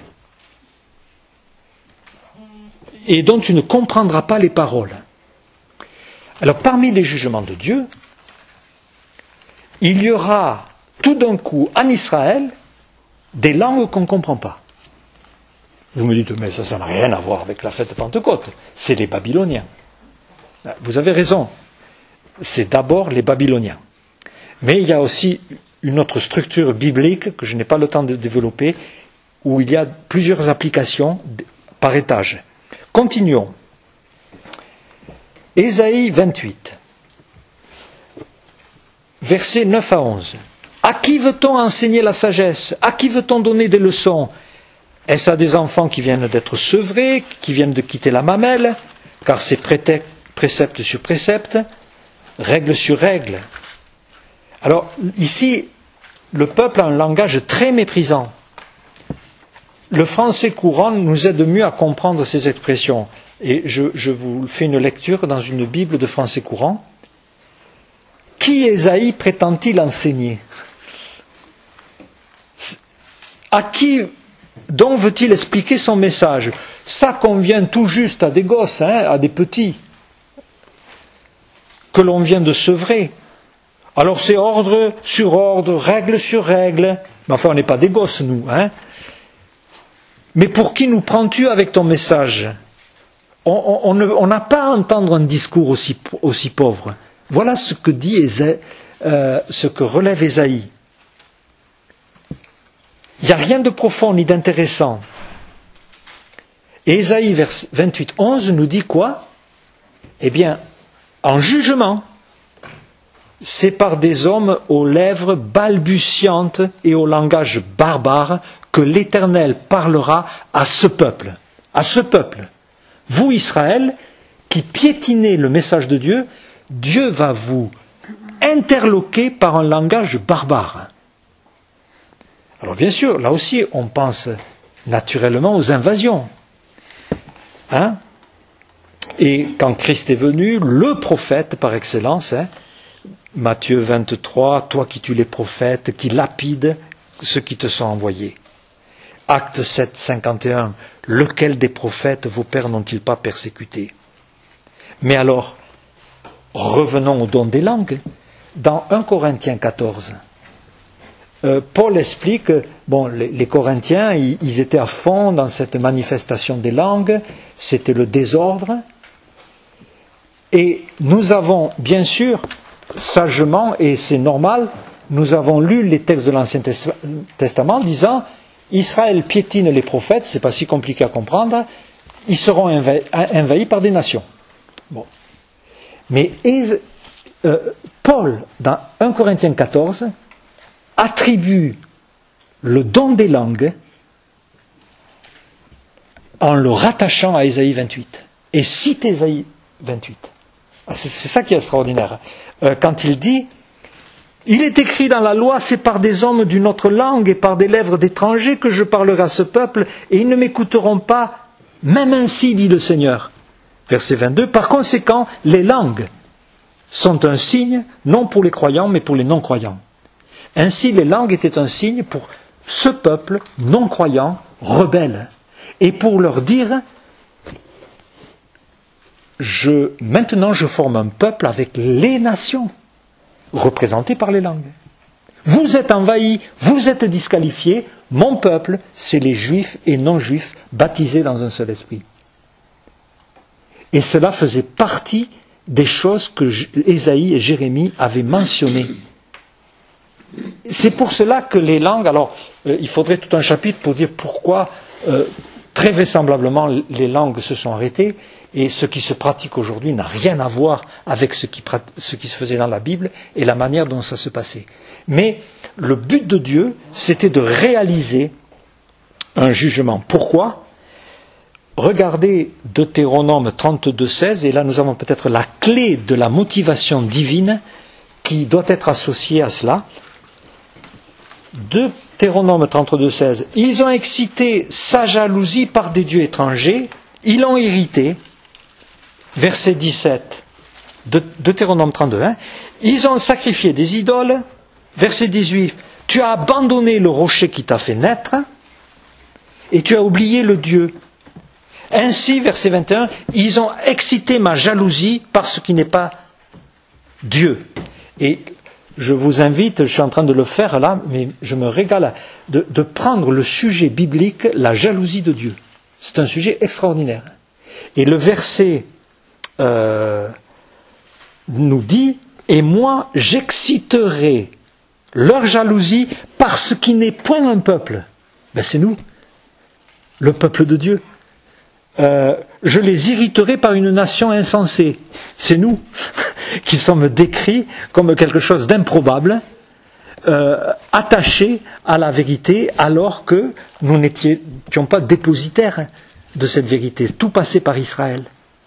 et dont tu ne comprendras pas les paroles. Alors parmi les jugements de Dieu, il y aura tout d'un coup en Israël des langues qu'on ne comprend pas. Vous me dites, mais ça, ça n'a rien à voir avec la fête de Pentecôte. C'est les Babyloniens. Vous avez raison. C'est d'abord les Babyloniens. Mais il y a aussi une autre structure biblique que je n'ai pas le temps de développer, où il y a plusieurs applications par étage. Continuons. Ésaïe vingt-huit. Versets neuf à onze. À qui veut-on enseigner la sagesse ? À qui veut-on donner des leçons ? Est-ce à des enfants qui viennent d'être sevrés, qui viennent de quitter la mamelle ? Car c'est précepte sur précepte, règle sur règle. Alors, ici, le peuple a un langage très méprisant. Le français courant nous aide mieux à comprendre ces expressions. Et je, je vous fais une lecture dans une Bible de français courant. Qui Ésaïe prétend-il enseigner ? À qui, dont veut-il expliquer son message ? Ça convient tout juste à des gosses, hein, à des petits, que l'on vient de sevrer. Alors c'est ordre sur ordre, règle sur règle. Mais enfin, on n'est pas des gosses, nous. Hein. Mais pour qui nous prends-tu avec ton message ? On n'a pas à entendre un discours aussi, aussi pauvre. Voilà ce que dit Ésaïe, euh, ce que relève Ésaïe. Il n'y a rien de profond ni d'intéressant. Et Ésaïe vingt-huit, onze nous dit quoi ? Eh bien, en jugement, c'est par des hommes aux lèvres balbutiantes et au langage barbare que l'Éternel parlera à ce peuple. À ce peuple. Vous, Israël, qui piétinez le message de Dieu, Dieu va vous interloquer par un langage barbare. Alors bien sûr, là aussi, on pense naturellement aux invasions. Hein ? Et quand Christ est venu, le prophète par excellence, hein, Matthieu vingt-trois, toi qui tues les prophètes, qui lapides ceux qui te sont envoyés. Acte sept, cinquante et un, lequel des prophètes vos pères n'ont-ils pas persécuté ? Mais alors, revenons au don des langues. Dans un Corinthiens quatorze, euh, Paul explique, bon, les, les Corinthiens, ils, ils étaient à fond dans cette manifestation des langues, c'était le désordre. Et nous avons, bien sûr, sagement, et c'est normal, nous avons lu les textes de l'Ancien Testament disant Israël piétine les prophètes, c'est pas si compliqué à comprendre, ils seront envahis, envahis par des nations. Bon. Mais euh, Paul, dans un Corinthiens quatorze, attribue le don des langues en le rattachant à Ésaïe vingt-huit. Et cite Ésaïe vingt-huit. C'est, c'est ça qui est extraordinaire. Euh, quand il dit il est écrit dans la loi, c'est par des hommes d'une autre langue et par des lèvres d'étrangers que je parlerai à ce peuple, et ils ne m'écouteront pas, même ainsi, dit le Seigneur. Verset vingt-deux, par conséquent, les langues sont un signe, non pour les croyants, mais pour les non-croyants. Ainsi, les langues étaient un signe pour ce peuple non-croyant, rebelle, et pour leur dire, je, maintenant je forme un peuple avec les nations, représenté par les langues. Vous êtes envahis, vous êtes disqualifiés, mon peuple, c'est les juifs et non-juifs baptisés dans un seul esprit. Et cela faisait partie des choses que Ésaïe et Jérémie avaient mentionnées. C'est pour cela que les langues, alors euh, il faudrait tout un chapitre pour dire pourquoi euh, très vraisemblablement les langues se sont arrêtées, et ce qui se pratique aujourd'hui n'a rien à voir avec ce qui, ce qui se faisait dans la Bible et la manière dont ça se passait. Mais le but de Dieu, c'était de réaliser un jugement. Pourquoi ? Regardez Deutéronome trente-deux seize, et là nous avons peut-être la clé de la motivation divine qui doit être associée à cela. Deutéronome trente-deux seize. Ils ont excité sa jalousie par des dieux étrangers, ils l'ont irrité. Verset dix-sept, de Deutéronome trente-deux, hein, ils ont sacrifié des idoles. Verset dix-huit, tu as abandonné le rocher qui t'a fait naître et tu as oublié le Dieu. Ainsi, verset vingt et un, ils ont excité ma jalousie par ce qui n'est pas Dieu. Et je vous invite, je suis en train de le faire là, mais je me régale de, de prendre le sujet biblique, la jalousie de Dieu. C'est un sujet extraordinaire. Et le verset Euh, nous dit, et moi j'exciterai leur jalousie parce qu'il n'est point un peuple. Ben c'est nous, le peuple de Dieu. Euh, je les irriterai par une nation insensée. C'est nous qui sommes décrits comme quelque chose d'improbable, euh, attachés à la vérité, alors que nous n'étions pas dépositaires de cette vérité. Tout passait par Israël.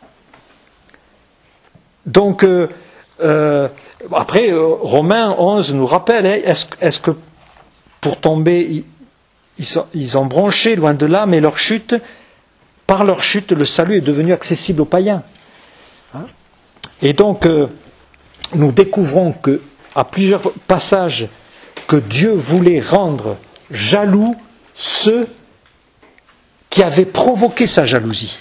Donc, euh, euh, après, euh, Romains onze nous rappelle, hein, est-ce, est-ce que pour tomber, ils, ils, sont, ils ont bronché, loin de là, mais leur chute, par leur chute, le salut est devenu accessible aux païens. Hein? Et donc, euh, nous découvrons que, à plusieurs passages, que Dieu voulait rendre jaloux ceux qui avaient provoqué sa jalousie.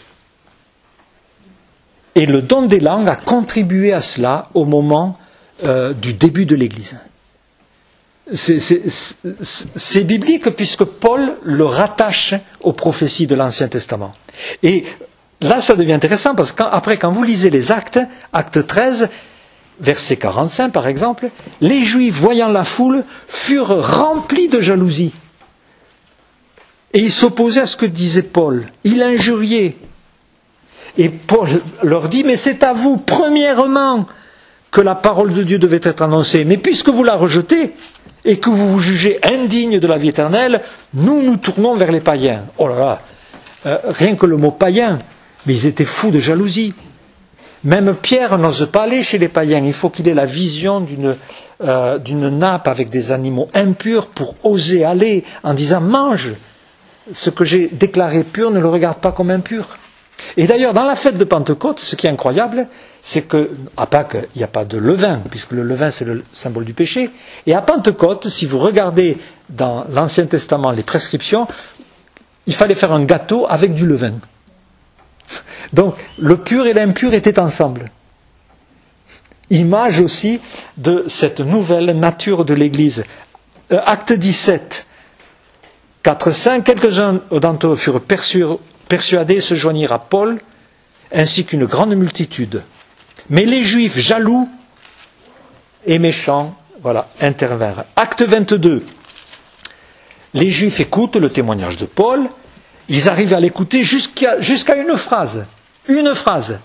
Et le don des langues a contribué à cela au moment euh, du début de l'Église. C'est, c'est, c'est, c'est biblique puisque Paul le rattache aux prophéties de l'Ancien Testament. Et là, ça devient intéressant parce qu'après, quand vous lisez les Actes, Acte treize, verset quarante-cinq par exemple, les Juifs, voyant la foule, furent remplis de jalousie. Et ils s'opposaient à ce que disait Paul. Ils l'injuriaient. Et Paul leur dit, mais c'est à vous, premièrement, que la parole de Dieu devait être annoncée. Mais puisque vous la rejetez, et que vous vous jugez indigne de la vie éternelle, nous nous tournons vers les païens. Oh là là, euh, rien que le mot païen, mais ils étaient fous de jalousie. Même Pierre n'ose pas aller chez les païens, il faut qu'il ait la vision d'une, euh, d'une nappe avec des animaux impurs pour oser aller en disant, mange, ce que j'ai déclaré pur, ne le regarde pas comme impur. Et d'ailleurs, dans la fête de Pentecôte, ce qui est incroyable, c'est que, à Pâques, il n'y a pas de levain, puisque le levain, c'est le symbole du péché. Et à Pentecôte, si vous regardez dans l'Ancien Testament les prescriptions, il fallait faire un gâteau avec du levain. Donc, le pur et l'impur étaient ensemble. Image aussi de cette nouvelle nature de l'Église. euh, acte dix-sept, quatre cinq, quelques-uns d'entre eux furent persu- persuadés de se joignir à Paul, ainsi qu'une grande multitude. Mais les Juifs jaloux et méchants, voilà, intervinrent. Acte vingt-deux. Les Juifs écoutent le témoignage de Paul. Ils arrivent à l'écouter jusqu'à, jusqu'à une phrase. Une phrase.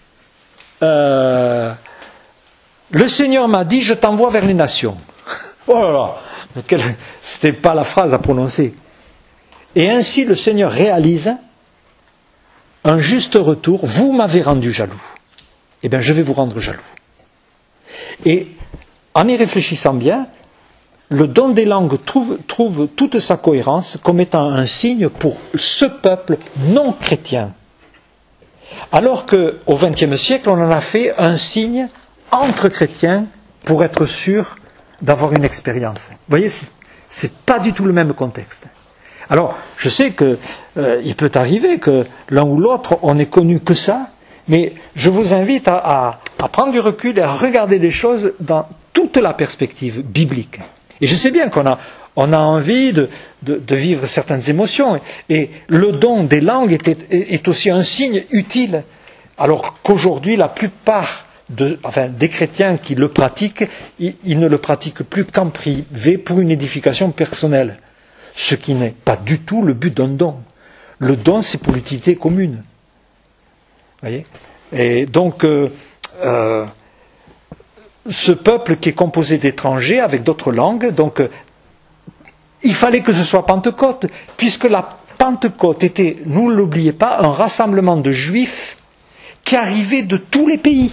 Euh, le Seigneur m'a dit, je t'envoie vers les nations. Oh là là, mais quelle, c'était pas la phrase à prononcer. Et ainsi le Seigneur réalise un juste retour. Vous m'avez rendu jaloux. Eh bien, je vais vous rendre jaloux. Et en y réfléchissant bien, le don des langues trouve, trouve toute sa cohérence comme étant un signe pour ce peuple non chrétien. Alors qu'au vingtième siècle, on en a fait un signe entre chrétiens pour être sûr d'avoir une expérience. Vous voyez, ce n'est pas du tout le même contexte. Alors, je sais qu'il euh, peut arriver que l'un ou l'autre, on n'ait connu que ça, mais je vous invite à, à, à prendre du recul et à regarder les choses dans toute la perspective biblique. Et je sais bien qu'on a, on a envie de, de, de vivre certaines émotions. Et le don des langues est, est, est aussi un signe utile. Alors qu'aujourd'hui, la plupart de, enfin, des chrétiens qui le pratiquent, ils, ils ne le pratiquent plus qu'en privé pour une édification personnelle. Ce qui n'est pas du tout le but d'un don. Le don, c'est pour l'utilité commune. Vous voyez ? Et donc, euh, euh, ce peuple qui est composé d'étrangers avec d'autres langues, donc euh, il fallait que ce soit Pentecôte, puisque la Pentecôte était, ne l'oubliez pas, un rassemblement de juifs qui arrivaient de tous les pays.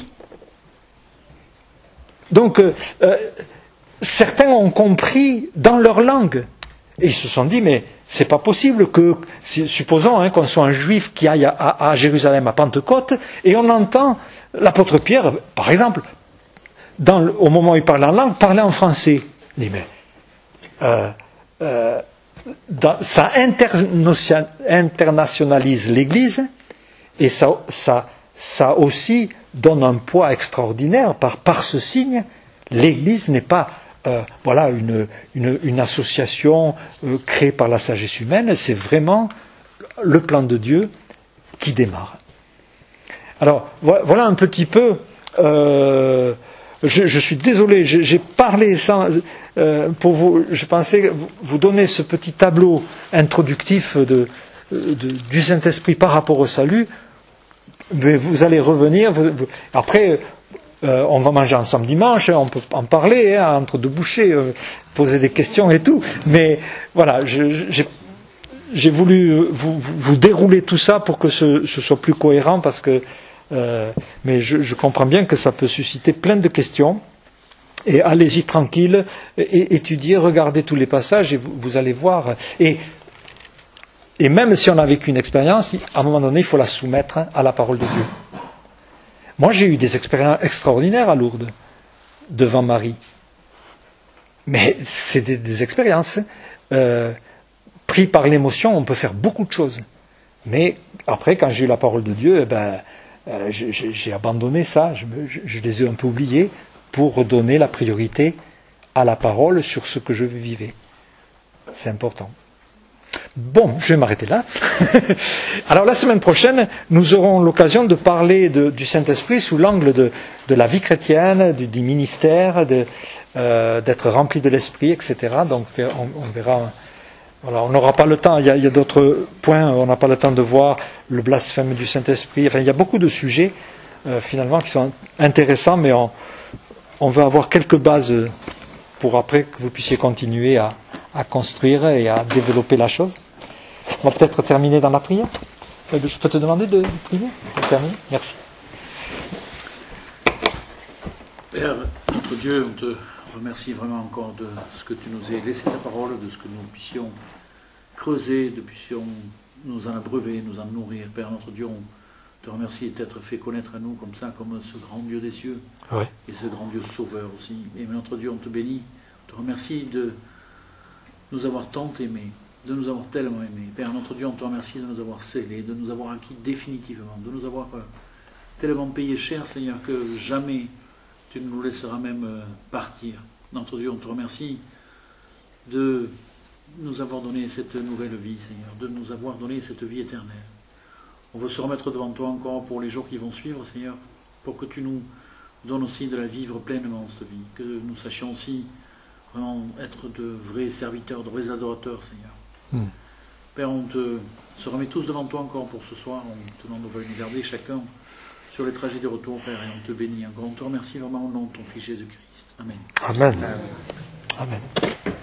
Donc, euh, euh, certains ont compris dans leur langue. Et ils se sont dit, mais c'est pas possible que, supposons hein, qu'on soit un juif qui aille à, à, à Jérusalem à Pentecôte, et on entend l'apôtre Pierre, par exemple, dans le, au moment où il parle en langue, parler en français. Il dit, mais euh, euh, dans, ça internationalise l'Église, et ça, ça, ça aussi donne un poids extraordinaire. Par, par ce signe, l'Église n'est pas Euh, voilà une, une, une association euh, créée par la sagesse humaine, c'est vraiment le plan de Dieu qui démarre. Alors voilà un petit peu, euh, je, je suis désolé, j'ai, j'ai parlé sans, euh, pour vous, je pensais vous, vous donner ce petit tableau introductif de, de, du Saint-Esprit par rapport au salut, mais vous allez revenir, vous, vous, après Euh, on va manger ensemble dimanche, on peut en parler, hein, entre deux bouchées, euh, poser des questions et tout. Mais voilà, je, j'ai, j'ai voulu vous, vous dérouler tout ça pour que ce, ce soit plus cohérent, parce que, euh, mais je, je comprends bien que ça peut susciter plein de questions. Et allez-y tranquille, et, étudiez, regardez tous les passages, et vous, vous allez voir. Et, et même si on a vécu une expérience, à un moment donné, il faut la soumettre à la parole de Dieu. Moi, j'ai eu des expériences extraordinaires à Lourdes, devant Marie. Mais c'est des, des expériences. Euh, pris par l'émotion, on peut faire beaucoup de choses. Mais après, quand j'ai eu la parole de Dieu, eh ben, euh, j'ai, j'ai abandonné ça. Je, me, je, je les ai un peu oubliés pour redonner la priorité à la parole sur ce que je vivais. C'est important. Bon, je vais m'arrêter là. Alors la semaine prochaine, nous aurons l'occasion de parler de, du Saint-Esprit sous l'angle de, de la vie chrétienne, du, du ministère, de, euh, d'être rempli de l'Esprit, et cetera. Donc on, on verra. Voilà, on n'aura pas le temps. Il y a, il y a d'autres points. On n'a pas le temps de voir le blasphème du Saint-Esprit. Enfin, il y a beaucoup de sujets euh, finalement qui sont intéressants, mais on, on veut avoir quelques bases pour après que vous puissiez continuer à, à construire et à développer la chose. On va peut-être terminer dans la prière. Je peux te demander de prier ? Terminer ? Merci. Père, notre Dieu, on te remercie vraiment encore de ce que tu nous aies laissé ta parole, de ce que nous puissions creuser, de puissions nous en abreuver, nous en nourrir. Père, notre Dieu, on te remercie de t'être fait connaître à nous comme ça, comme ce grand Dieu des cieux, ouais. Et ce grand Dieu sauveur aussi. Et notre Dieu, on te bénit, on te remercie de nous avoir tant aimés, de nous avoir tellement aimés. Père, notre Dieu, on te remercie de nous avoir scellés, de nous avoir acquis définitivement, de nous avoir euh, tellement payé cher, Seigneur, que jamais tu ne nous laisseras même euh, partir. Notre Dieu, on te remercie de nous avoir donné cette nouvelle vie, Seigneur, de nous avoir donné cette vie éternelle. On veut se remettre devant toi encore pour les jours qui vont suivre, Seigneur, pour que tu nous donnes aussi de la vivre pleinement, cette vie, que nous sachions aussi vraiment être de vrais serviteurs, de vrais adorateurs, Seigneur. Mm. Père, on te, se remet tous devant toi encore pour ce soir, on te demande de venir garder chacun sur les trajets de retour, Père, et on te bénit encore. On te remercie vraiment au nom de ton Fils Jésus-Christ. Amen. Amen. Amen. Amen.